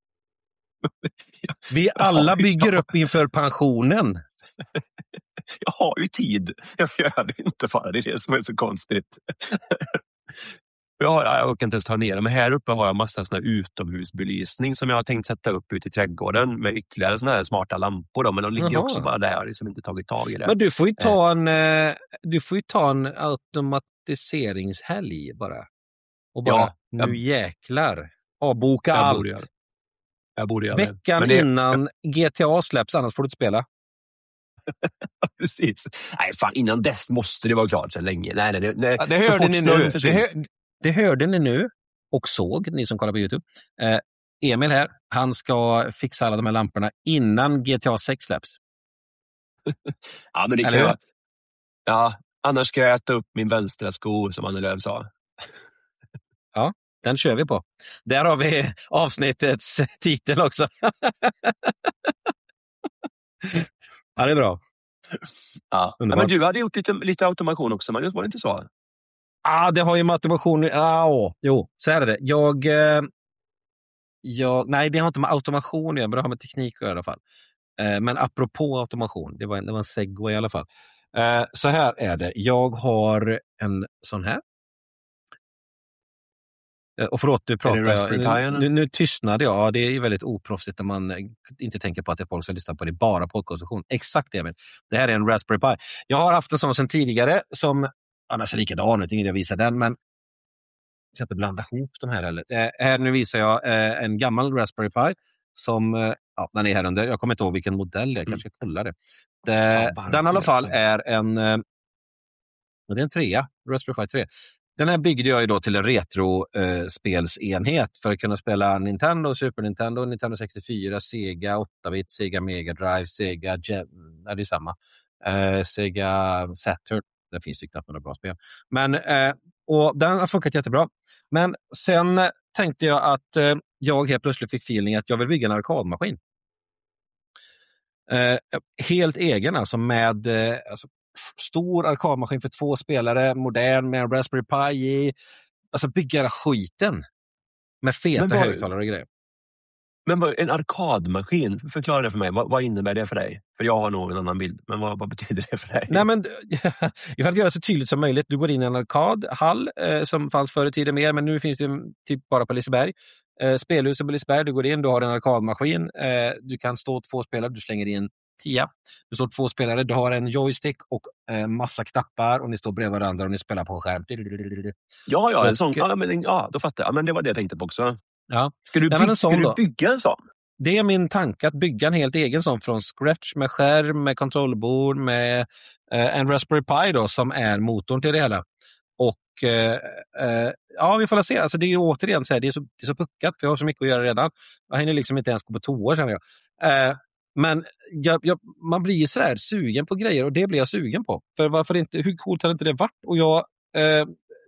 Vi alla bygger upp inför pensionen. Jag har ju tid. Jag gör det inte bara. Det är det som är så konstigt. Jag, har, jag kan inte ens ta ner det. Men här uppe har jag massa sån här utomhusbelysning som jag har tänkt sätta upp ute i trädgården med ytterligare såna här smarta lampor. Då. Men de ligger Jaha. också bara där. Jag har liksom inte tagit tag i det. Men du får ju ta en, eh, du får ju ta en automatiseringshelg bara. Och bara, ja, jag, nu jäklar. Avboka jag allt. Borde jag borde göra Veckan det. Det, innan jag... G T A släpps, annars får du inte spela. Precis. Nej, fan, innan dess måste det vara klart så länge. Nej, nej, nej. Ja, det hörde ni nu. Det, hör, det hörde ni nu och såg, ni som kollar på YouTube. Eh, Emil här, han ska fixa alla de här lamporna innan G T A sex släpps. Ja, men det kan jag. Ja, annars ska jag äta upp min vänstra sko, som Annie Lööf sa. Ja, den kör vi på. Där har vi avsnittets titel också. Ja, det är bra. Ja. Ja, men du hade gjort lite, lite automation också, men var det inte så? Ja, ah, det har ju med automation... Ah, jo, så är det. Jag, eh, jag... Nej, det har inte med automation att göra, men det har med teknik att göra i alla fall. Eh, men apropå automation, det var en, det var en segway i alla fall. Eh, så här är det. Jag har en sån här. Och förlåt, du pratar, nu, nu, nu tystnade jag. Ja, det är väldigt oproffsigt när man inte tänker på att det är folk som lyssnar på det bara podcaststation. Exakt det, men det här är en Raspberry Pi. Jag har haft en sån sedan tidigare som annars är likadan, jag tänkte jag visa den, men jag ska inte blanda ihop de här heller. Eh, här nu visar jag eh, en gammal Raspberry Pi som, eh, ja, den är här under. Jag kommer inte ihåg vilken modell, jag kanske ska kolla det. det ja, den i alla fall är en, eh, det är en trea, Raspberry Pi tre. Den här byggde jag ju då till en retro-spelsenhet eh, för att kunna spela Nintendo, Super Nintendo, Nintendo sextiofyra, Sega åtta-bit, Sega Mega Drive, Sega Gem, ja, det är samma. Eh, Sega Saturn, det finns ju knappt några bra spel. Men, eh, och den har funkat jättebra. Men sen tänkte jag att eh, jag helt plötsligt fick feeling att jag vill bygga en arkadmaskin. Eh, helt egen alltså med... Eh, alltså, stor arkadmaskin för två spelare, modern med en Raspberry Pi i. Alltså bygga skiten med feta vad, högtalare och grejer. Men vad, en arkadmaskin, förklara det för mig. Vad, vad innebär det för dig? För jag har nog en annan bild, men vad, vad betyder det för dig? Nej, men jag vill göra det så tydligt som möjligt. Du går in i en arkadhall eh, som fanns förr i tiden mer, men nu finns det typ bara på Liseberg. Eh, spelhuset på Liseberg, du går in, du har en arkadmaskin. Eh, du kan stå två spelare, du slänger in tia. Du står två spelare, du har en joystick och eh, massa knappar och ni står bredvid varandra och ni spelar på skärm. Ja, ja, en sån, ja, men, ja då fattar jag. Ja, men det var det jag tänkte på också. Ja. Ska du, bygg, ska du bygga en sån? Det är min tanke att bygga en helt egen sån från scratch med skärm, med kontrollbord, med eh, en Raspberry Pi då som är motorn till det hela. Och eh, eh, ja, vi får se. Alltså, det är ju återigen så här, det är så, det är så puckat för jag har så mycket att göra redan. Jag hinner liksom inte ens gå på toa, känner jag. Eh, Men jag, jag, man blir ju sådär sugen på grejer och det blir jag sugen på. För varför inte, hur coolt har inte det varit? Och jag, eh,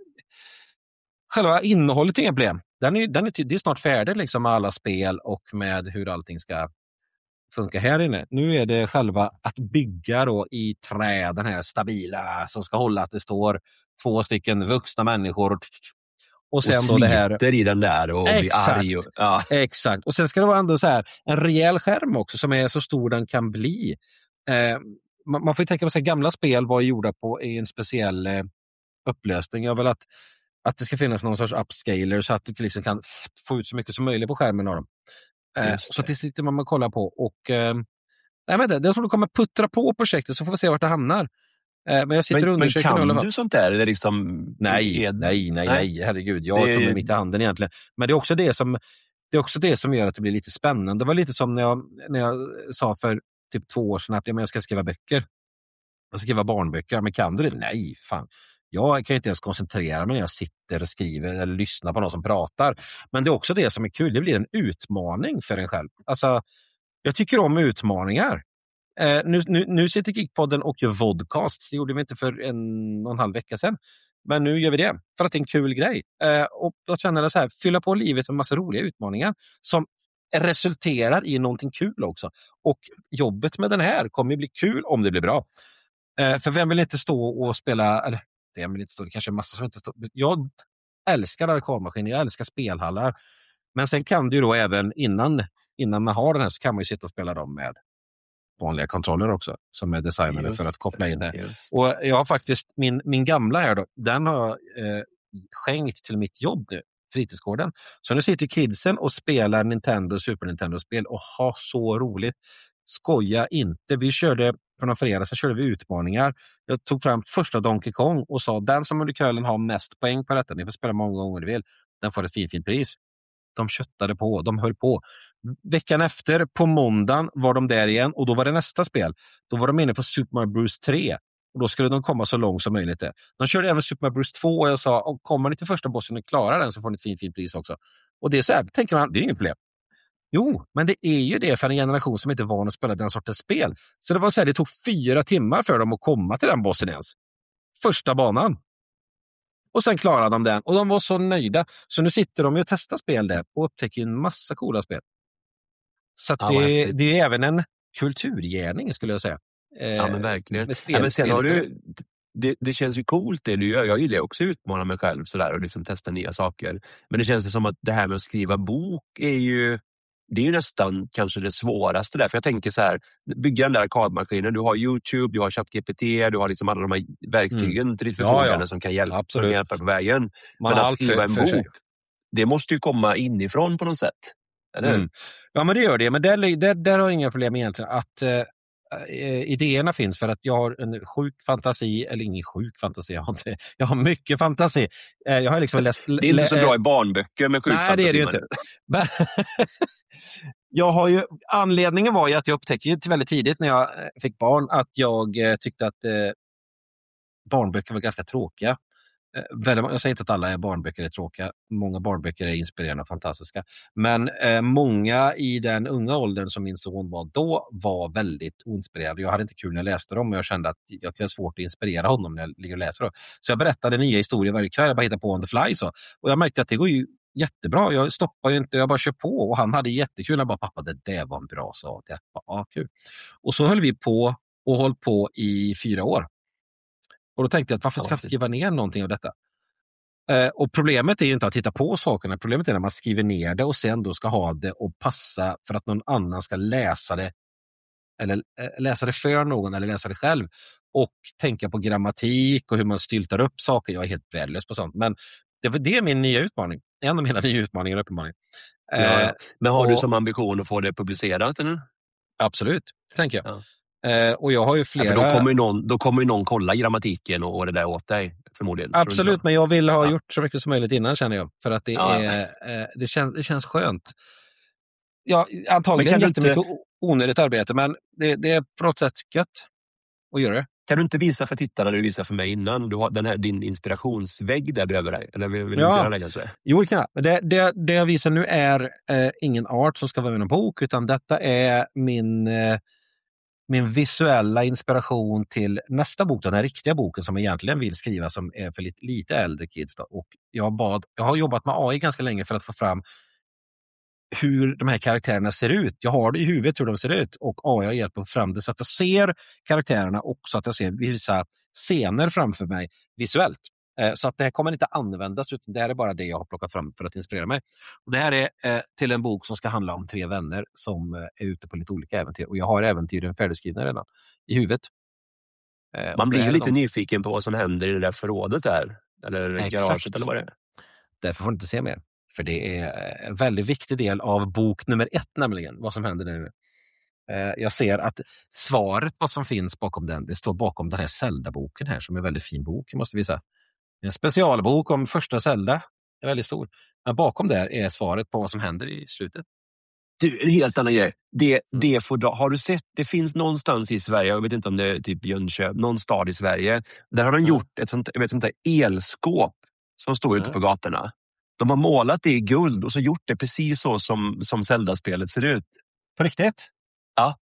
själva innehållet är inga problem. Den är, den är, det är snart färdigt liksom med alla spel och med hur allting ska funka här inne. Nu är det själva att bygga då i trä, den här stabila som ska hålla att det står två stycken vuxna människor och Och sen och då det här i den där och exakt, blir arg. Och, ja. Exakt. Och sen ska det vara ändå så här en rejäl skärm också som är så stor den kan bli. Eh, man, man får ju tänka på att gamla spel var gjorda på i en speciell eh, upplösning. Jag vill att, att det ska finnas någon sorts upscaler så att du liksom kan f- få ut så mycket som möjligt på skärmen av dem. Eh, så det sitter man och kollar på. Och, eh, jag vet inte, jag tror du kommer puttra på projektet så får vi se vart det hamnar. Men jag sitter men, och undersöker men kan nu, du sånt där? Eller liksom, nej, är... nej, nej, nej, herregud. Jag det... tog med mitt i handen egentligen. Men det är också det som det är också det som gör att det blir lite spännande. Det var lite som när jag, när jag sa för typ två år sedan att ja, men jag ska skriva böcker. Jag ska skriva barnböcker. Men kan du det? Nej, fan. Jag kan inte ens koncentrera mig när jag sitter och skriver eller lyssnar på någon som pratar. Men det är också det som är kul. Det blir en utmaning för en själv. Alltså, jag tycker om utmaningar. Eh, nu, nu, nu sitter Geekpodden och gör vodcast. Det gjorde vi inte för en och en halv vecka sedan. Men nu gör vi det för att det är en kul grej. Eh, och då känner jag så här, fylla på livet med massa roliga utmaningar som resulterar i någonting kul också. Och jobbet med den här kommer att bli kul om det blir bra. Eh, för vem vill inte stå och spela, eller vem vill inte stå, det kanske är massa som inte står. Jag älskar arkadmaskiner, jag älskar spelhallar. Men sen kan du ju då även innan, innan man har den här så kan man ju sitta och spela dem med vanliga kontroller också som är designade just för att koppla in det. Just. Och jag har faktiskt, min, min gamla här då, den har jag eh, skänkt till mitt jobb nu, fritidsgården. Så nu sitter kidsen och spelar Nintendo, Super Nintendo-spel och har så roligt. Skoja inte. Vi körde, för några fredag så körde vi utmaningar. Jag tog fram första Donkey Kong och sa, den som under kvällen har mest poäng på detta, ni får spela många gånger du vill, den får ett fint, fint pris. De köttade på, de höll på. Veckan efter, på måndagen, var de där igen och då var det nästa spel. Då var de inne på Super Mario Bros tre och då skulle de komma så långt som möjligt där. De körde även Super Mario Bros två och jag sa, om kommer ni till första bossen och klarar den så får ni ett fint, fint pris också. Och det är så här, tänker man, det är inget problem. Jo, men det är ju det för en generation som inte är van att spela den sortens spel. Så det var så här, det tog fyra timmar för dem att komma till den bossen ens. Första banan. Och sen klarade de den. Och de var så nöjda. Så nu sitter de och testar spel där och upptäcker en massa coola spel. Så att Ja, det, det är även en kulturgärning skulle jag säga. Eh, ja, men verkligen. Spel, ja, men sen har du, det, det känns ju coolt det du gör. Jag gillar också att utmana mig själv sådär och liksom testa nya saker. Men det känns som att det här med att skriva bok är ju, det är ju nästan kanske det svåraste där. För jag tänker så här, bygga den där arkadmaskinen. Du har YouTube, du har ChatGPT, du har liksom alla de här verktygen mm. till ditt förfogande ja, ja. som kan hjälpa, som kan hjälpa på vägen. Man men att skriva för, en för bok, sig. Det måste ju komma inifrån på något sätt. Eller? Mm. Ja, men det gör det. Men där, där, där har jag inga problem egentligen. Att äh, idéerna finns för att jag har en sjuk fantasi, eller ingen sjuk fantasi, jag har, inte, jag har mycket fantasi. Äh, jag har liksom läst... Det är inte så bra i barnböcker med sjuk nej, fantasi. Nej, det är det ju inte. Men, jag har ju, anledningen var ju att jag upptäckte väldigt tidigt när jag fick barn att jag eh, tyckte att eh, barnböcker var ganska tråkiga. Jag säger inte att alla är barnböcker är tråkiga. Många barnböcker är inspirerande och fantastiska. Men eh, många i den unga åldern som min son var då var väldigt oinspirerade. Jag hade inte kul när jag läste dem och jag kände att jag hade svårt att inspirera honom när jag ligger och läser dem. Så jag berättade nya historier varje kväll. Jag bara hittade på on the fly. Så. Och jag märkte att det går ju jättebra. Jag stoppar ju inte, jag bara kör på. Och han hade jättekul. Jag bara, pappa, det där var en bra sak. Jag bara, ah, kul. Och så höll vi på och höll på i fyra år. Och då tänkte jag att varför ska jag skriva ner någonting av detta? Eh, och problemet är ju inte att titta på sakerna. Problemet är när man skriver ner det och sen då ska ha det och passa för att någon annan ska läsa det. Eller eh, läsa det för någon eller läsa det själv. Och tänka på grammatik och hur man styltar upp saker. Jag är helt värdelös på sånt. Men det, det är min nya utmaning. En av mina nya utmaningar uppenbarligen. Eh, ja, ja. Men har och, du som ambition att få det publicerat? Eller? Absolut, tänker jag. Ja. Eh, och jag har ju flera... Ja, då kommer ju någon, då kommer ju någon kolla grammatiken och, och det där åt dig förmodligen. Absolut, men jag vill ha ja. gjort så mycket som möjligt innan känner jag. För att det, ja. är, eh, det, känns, det känns skönt. Ja, antagligen jättemycket inte... onödigt arbete, men det, det är på något sätt gött att göra det. Kan du inte visa för tittarna det du visade för mig innan? Du har den här, din inspirationsvägg där bredvid dig. Eller vill, vill ja. du göra det kanske? Jo, det kan jag. Det, det, det jag visar nu är eh, ingen art som ska vara med i en bok, utan detta är min... Eh, min visuella inspiration till nästa bok, den här riktiga boken som jag egentligen vill skriva som är för lite, lite äldre kids. Då. Och jag, bad, jag har jobbat med A I ganska länge för att få fram hur de här karaktärerna ser ut. Jag har det i huvudet hur de ser ut och A I har hjälpt att få fram det så att jag ser karaktärerna och så att jag ser vissa scener framför mig visuellt. Så att det här kommer inte användas utan det här är bara det jag har plockat fram för att inspirera mig. Och det här är eh, till en bok som ska handla om tre vänner som eh, är ute på lite olika äventyr. Och jag har äventyren färdigskrivna redan i huvudet. Eh, Man blir ju lite de... nyfiken på vad som händer i det där förrådet där. Eller garaget eller vad det är. Därför får du inte se mer. För det är en väldigt viktig del av bok nummer ett nämligen. Vad som händer nu. Eh, jag ser att svaret vad som finns bakom den, det står bakom den här Zelda-boken här som är en väldigt fin bok, jag måste visa. En specialbok om första Zelda. Det är väldigt stor. Men bakom där är svaret på vad som händer i slutet. Du, en helt annan grej. Det, det får dra. Har du sett, det finns någonstans i Sverige, jag vet inte om det är typ Jönköping, någon stad i Sverige. Där har de mm. gjort ett sånt, ett sånt där elskåp som står mm. ute på gatorna. De har målat det i guld och så gjort det precis så som, som Zelda-spelet ser ut. På riktigt? Ja.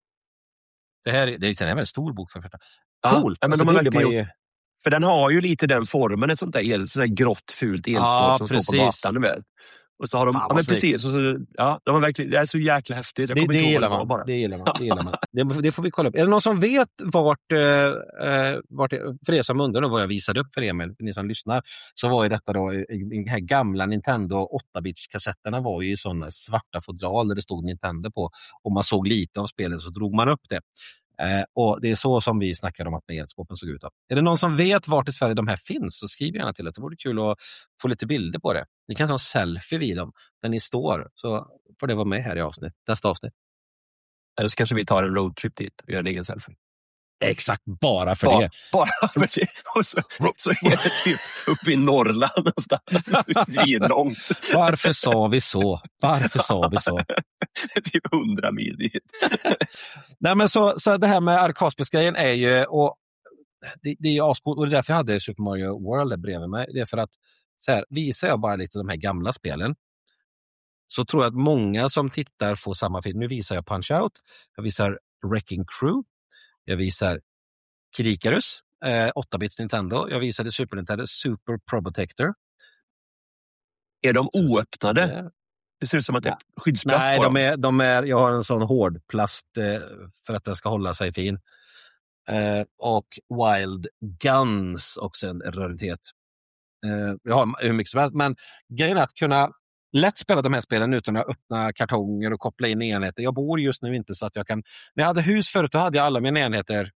Det här det är en väldigt stor bok för första. Coolt. Ja, men de har verkligen gjort, för den har ju lite den formen, ett sånt där, el, sånt där grått, fult elskåp ja, som precis. står på gatan. Du vet. Och så har de, Fan, ja men precis, så, så, ja, de har verkligen, det är så jäkla häftigt. Jag det, kommer det, inte gillar ihåg man, bara. det gillar man. Det gillar man. Det, det får vi kolla upp. Är det någon som vet vart, eh, vart för er som undrar vad jag visade upp för Emil, för ni som lyssnar, så var ju detta då, de här gamla Nintendo åtta-bits-kassetterna var ju sådana svarta fodral där det stod Nintendo på. Och man såg lite av spelet så drog man upp det. Eh, och det är så som vi snackar om att elskåpen såg ut av. Är det någon som vet vart i Sverige de här finns så skriv gärna till att det vore kul att få lite bilder på det. Ni kan ta en selfie vid dem där ni står så får det vara med här i avsnitt, nästa avsnitt. Eller så kanske vi tar en roadtrip dit och gör en egen selfie. Exakt, bara för ba- det. Bara för det. Och så, så är det typ uppe i Norrland någonstans. Svinlångt. Varför sa vi så? Varför sa vi så? Typ hundra mil dit. Nej, men så, så det här med arkadspelsgrejen är ju, och det, det är ju ascoolt, och det är därför jag hade Super Mario World där bredvid mig. Det är för att så här, visar jag bara lite de här gamla spelen så tror jag att många som tittar får samma film. Nu visar jag Punch-Out, jag visar Wrecking Crew, jag visar Kid Icarus, eh, åtta-bits Nintendo, jag visade Super Nintendo Super Probotector. Är de oöppnade? Det ser ut som att det är skyddsplast Nej, på de dem. är, de är, jag har en sån hård plast eh, för att den ska hålla sig fin. Eh, och Wild Guns, också en raritet. Eh, jag har hur mycket som helst, men grejen är att kunna lätt spela de här spelen utan att öppna kartonger och koppla in enheter. Jag bor just nu inte så att jag kan... När jag hade hus förut, då hade jag alla mina enheter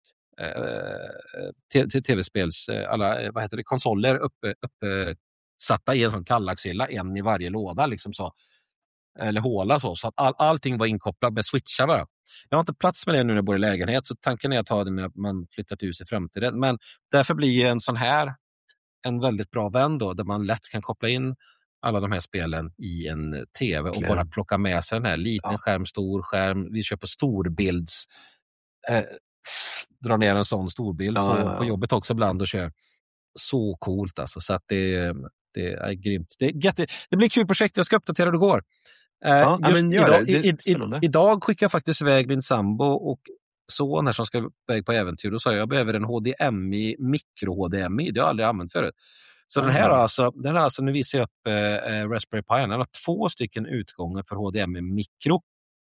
eh, till tv-spels, alla, vad heter det, konsoler uppe, uppe satta i en sån kallaxhylla, en i varje låda liksom så. Eller håla så, så att all, allting var inkopplat med switchar bara. Jag har inte plats med det nu när jag bor i lägenhet, så tanken är att ta det när man flyttar till hus i framtiden. Men därför blir en sån här en väldigt bra vän då, där man lätt kan koppla in alla de här spelen i en tv och bara plocka med sig den här liten ja. skärm, stor skärm. Vi köper storbilds, eh, drar ner en sån storbild ja, på, ja, ja. på jobbet också ibland och kör. Så coolt alltså, så att det, det är grymt. Det, är jätte, det blir ett kul projekt, jag ska uppdatera hur det går. Ja, Just men idag, det. Det i, i, idag skickar jag faktiskt iväg min sambo och son här som ska iväg på äventyr. Då sa jag, jag behöver en H D M I, mikro-H D M I. Det har jag aldrig använt förut. Så mm. den här har alltså, den har alltså, nu visar jag upp eh, Raspberry Pi. Den har två stycken utgångar för H D M I mikro.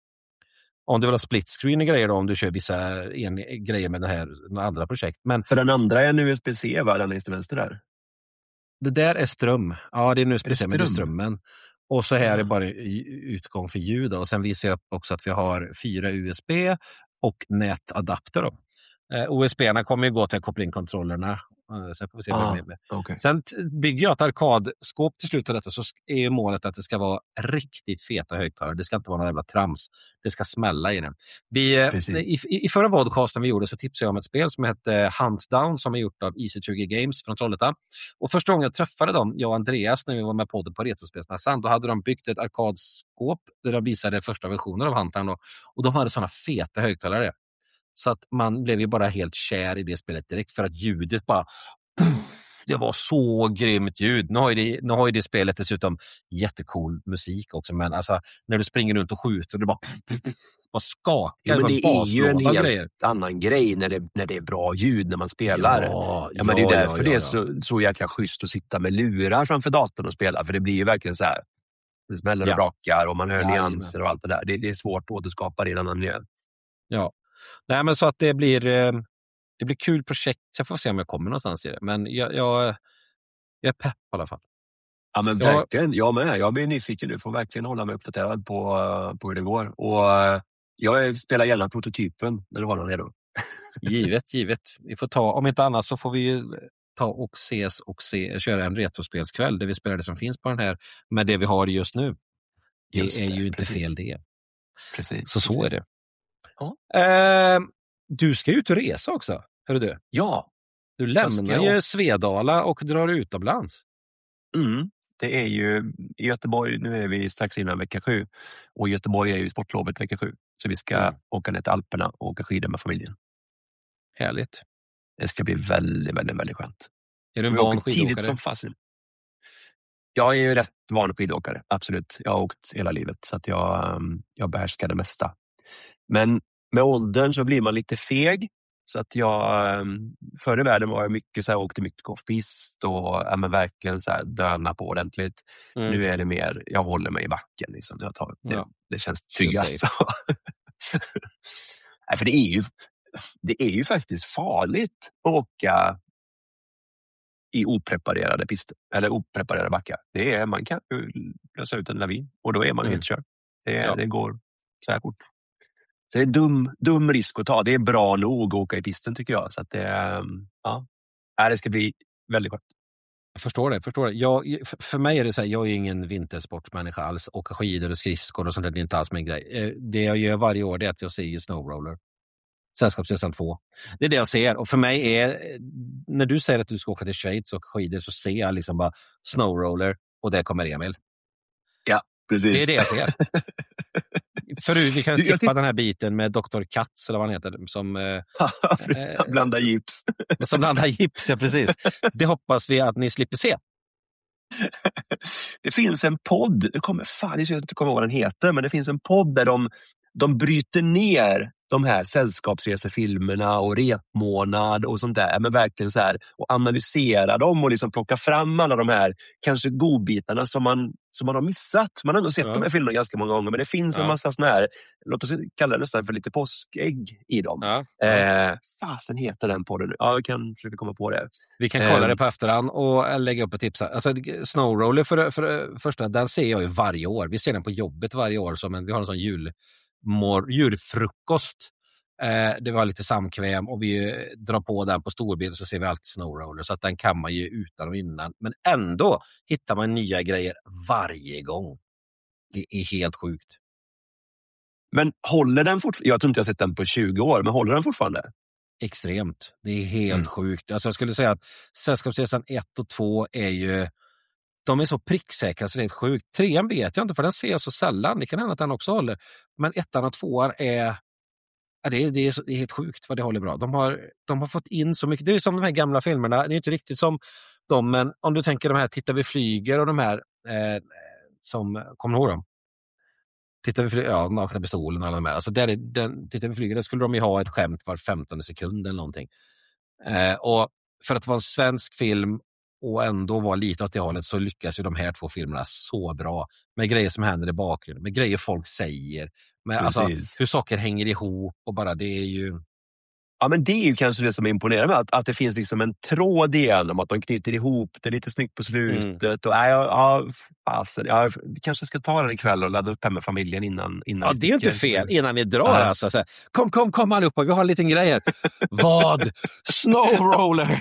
Om du vill ha split screen och grejer då, om du kör vissa en, grejer med det här med andra projekt. Men för den andra är en U S B C, va? Den är till vänster där. Det där är ström. Ja, det är en U S B C, men det är strömmen. Och så här mm. är bara utgång för ljud. Och sen visar jag upp också att vi har fyra U S B och nätadapter. Då. Eh, U S B-erna kommer ju gå till att koppla in kontrollerna. Eh, sen får vi se ah, vad det är med. Okay. Sen bygger jag ett arkadskåp till slut av detta, så är målet att det ska vara riktigt feta högtalare. Det ska inte vara någon jävla trams. Det ska smälla i den. Vi, i, i förra podcasten vi gjorde så tipsade jag om ett spel som heter Hunt Down, som är gjort av E C tjugo Games från Trollhättan. Och första gången jag träffade dem, jag och Andreas, när vi var med podden på Retrospelsmässan, då hade de byggt ett arkadskåp där de visade första versionen av Hunt Down. Då. Och de hade sådana feta högtalare. Så att man blev ju bara helt kär i det spelet direkt, för att ljudet bara... Det var så grymt ljud. Nu har ju det, nu har ju det spelet dessutom jättecool musik också, men alltså när du springer runt och skjuter, det bara, bara skakar. Ja, men det är ju en helt grejer. annan grej när det, när det är bra ljud när man spelar. Ja, ja men det är därför ja, ja, ja. det är så, så jäkla schysst att sitta med lurar framför datorn och spela, för det blir ju verkligen så här, det smäller och ja. brakar och man hör ja, nyanser och allt det där. Det, det är svårt att återskapa det i en annan miljö. Ja, nej men så att det blir... Eh... Det blir kul projekt. Jag får se om jag kommer någonstans i det. Men jag, jag, jag är pepp i alla fall. Ja men verkligen. Jag med. Jag blir nyfiken nu. Får verkligen hålla mig uppdaterad på, på hur det går. Och jag spelar gärna prototypen när du har den redo. Givet, givet. Vi får ta, om inte annat så får vi ta och ses och se, köra en retrospelskväll där vi spelar det som finns på den här med det vi har just nu. Det just är det, ju inte precis. fel det. Precis. Så så precis. är det. Ja. Eh, Du ska ut och resa också, hör du? Ja. Du lämnar ju Svedala och drar utomlands. Mm. Det är ju i Göteborg, nu är vi strax innan vecka sju. Och Göteborg är ju sportlovet vecka sju. Så vi ska mm. åka ner till Alperna och åka skidor med familjen. Härligt. Det ska bli väldigt, väldigt, väldigt skönt. Är du en van skidåkare? Som fasen. Jag är ju rätt van skidåkare, absolut. Jag har åkt hela livet så att jag, jag behärskar det mesta. Men med åldern så blir man lite feg. Så att jag, förr i världen var jag mycket så här, åkte mycket off-pist och ja, men verkligen så här, döna på ordentligt. Mm. Nu är det mer, jag håller mig i backen. Liksom. Jag tar, det, ja. det känns tryggast. Nej, för det är, ju, det är ju faktiskt farligt att åka i opreparerade pister eller opreparerade backar. Det är, man kan lösa ut en lavin och då är man mm. helt körd. Det, ja. det går så här fort. Så det är dum, dum risk att ta. Det är bra nog att åka i pisten tycker jag. Så att det, ja, det ska bli väldigt skönt. Jag förstår det. Förstår det. Jag, för mig är det så här, jag är ingen vintersportmänniska alls. Åka skidor och skridskor och sånt där, det är inte alls min grej. Det jag gör varje år är att jag ser snowroller. Sällskapsresan två. Det är det jag ser. Och för mig är, när du säger att du ska åka till Schweiz och åka skidor så ser jag liksom bara snowroller och där kommer Emil. Ja, precis. Det är det jag ser. Förut, vi kan skippa tyck- den här biten med doktor Katz eller vad han heter. Som eh, blandar gips. Som blandar gips, ja precis. Det hoppas vi att ni slipper se. Det finns en podd, det kommer fan jag inte komma ihåg vad den heter, men det finns en podd där de, de bryter ner de här sällskapsresefilmerna och repmånad och sånt där, men verkligen så här och analysera dem och liksom plocka fram alla de här kanske godbitarna som man, som man har missat. Man har ändå sett ja. de här filmerna ganska många gånger, men det finns ja. en massa såna här, låt oss kalla det nästan för lite påskägg i dem. Ja. Ja. Eh, fasen heter den podden nu? Ja, vi kan försöka komma på det. Vi kan kolla eh. det på efterhand och lägga upp ett tips. Alltså, Snowroller för, för första, den ser jag ju varje år. Vi ser den på jobbet varje år som en, vi har en sån jul Mor- djurfrukost. Eh, det var lite samkväm och vi drar på den på storbild så ser vi alltid Snowroller, så att den kan man ju utan och innan, men ändå hittar man nya grejer varje gång. Det är helt sjukt. Men håller den fortfarande? Jag tror inte jag sett den på tjugo år, men håller den fortfarande? Extremt. Det är helt mm. sjukt. Alltså jag skulle säga att Sällskapsresan ett och två är ju, de är så pricksäkra så det är sjukt. Trean vet jag inte för den ser jag så sällan. Det kan hända att den också håller. Men ettan och tvåan är, ja, det, är, det, är så, det är helt sjukt vad det håller bra. De har, de har fått in så mycket. Det är som de här gamla filmerna. Det är inte riktigt som de, men om du tänker de här Titta vi flyger och de här eh, som, kommer du ihåg dem? Titta vi flyger, ja, Nakna pistolen och alla de här. Alltså där är, den, Titta vi flyger, där skulle de ju ha ett skämt var femtonde sekund eller någonting. Eh, och för att vara en svensk film och ändå vara lite åt det hållet så lyckas ju de här två filmerna så bra. Med grejer som händer i bakgrunden, med grejer folk säger. Med alltså, hur saker hänger ihop och bara det är ju... Ja, men det är ju kanske det som är imponerande med att, att det finns liksom en tråd igenom, att de knyter ihop det lite snyggt på slutet. Mm. Och, ja, ja, fasen, jag kanske ska ta den ikväll och ladda upp här med familjen innan, innan ja, det är inte fel, innan vi drar. Ja. Alltså, så här, kom, kom, kom allihopa, vi har en liten grej. Vad? Snowroller!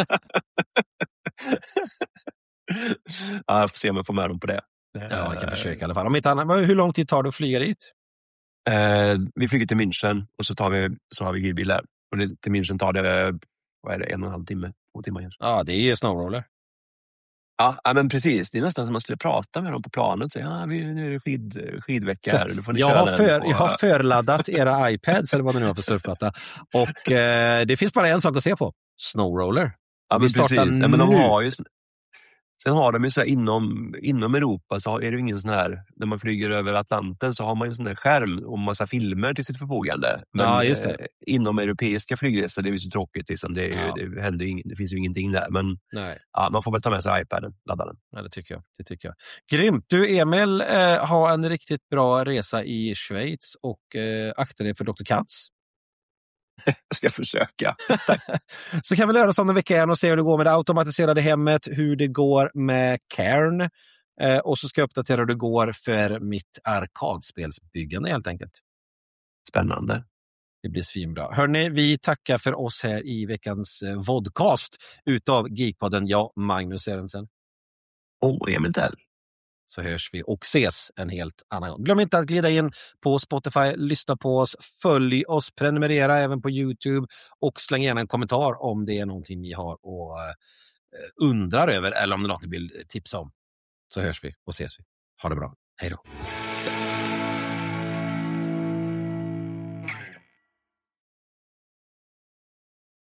Ja, jag får se om jag får med dem på det. Ja, jag kan försöka i alla fall. Om inte annat, hur lång tid tar det att flyga dit? Eh, vi flyger till München och så, tar vi, så har vi hyrbilar. Och det, till München tar det, vad är det, en och en halv timme, två timmar kanske. Ja, det är ju Snowroller. Ja, ja, men precis. Det är nästan som man skulle prata med dem på planet. Så, ja, vi, nu är det skid, skidvecka här. Nu får ni jag, köra har för, och... jag har förladdat era iPads eller vad det nu har för surfplatta. Och eh, det finns bara en sak att se på. Snowroller. Ja, men precis. Ja, men de har ju... Sen har de ju så här, inom, inom Europa så är det ju ingen sån här, när man flyger över Atlanten så har man ju en sån där skärm och massa filmer till sitt förfogande. Men ja, just det. Eh, inom europeiska flygresor, det är ju så tråkigt. Liksom. Det, är ju, ja. det, händer ju, det finns ju ingenting där. Men Nej. Ja, man får väl ta med sig iPaden, ladda den. Ja, det tycker jag. Det tycker jag. Grymt! Du Emil, eh, ha en riktigt bra resa i Schweiz och eh, akta dig för doktor Katz. Jag ska försöka. Så kan vi lära oss om en vecka igen och se hur det går med det automatiserade hemmet, hur det går med Cairn eh, och så ska jag uppdatera hur det går för mitt arkadspelsbyggande helt enkelt. Spännande. Det blir svinbra. Hörrni, vi tackar för oss här i veckans eh, vodcast utav Geekpodden. Jag, Magnus Sörensen. Och Emil Tell. Så hörs vi och ses en helt annan gång. Glöm inte att glida in på Spotify, lyssna på oss, följ oss, prenumerera även på YouTube och släng gärna en kommentar om det är någonting ni har och uh, undrar över eller om det är något ni vill tipsa om. Så hörs vi och ses vi. Ha det bra. Hej då.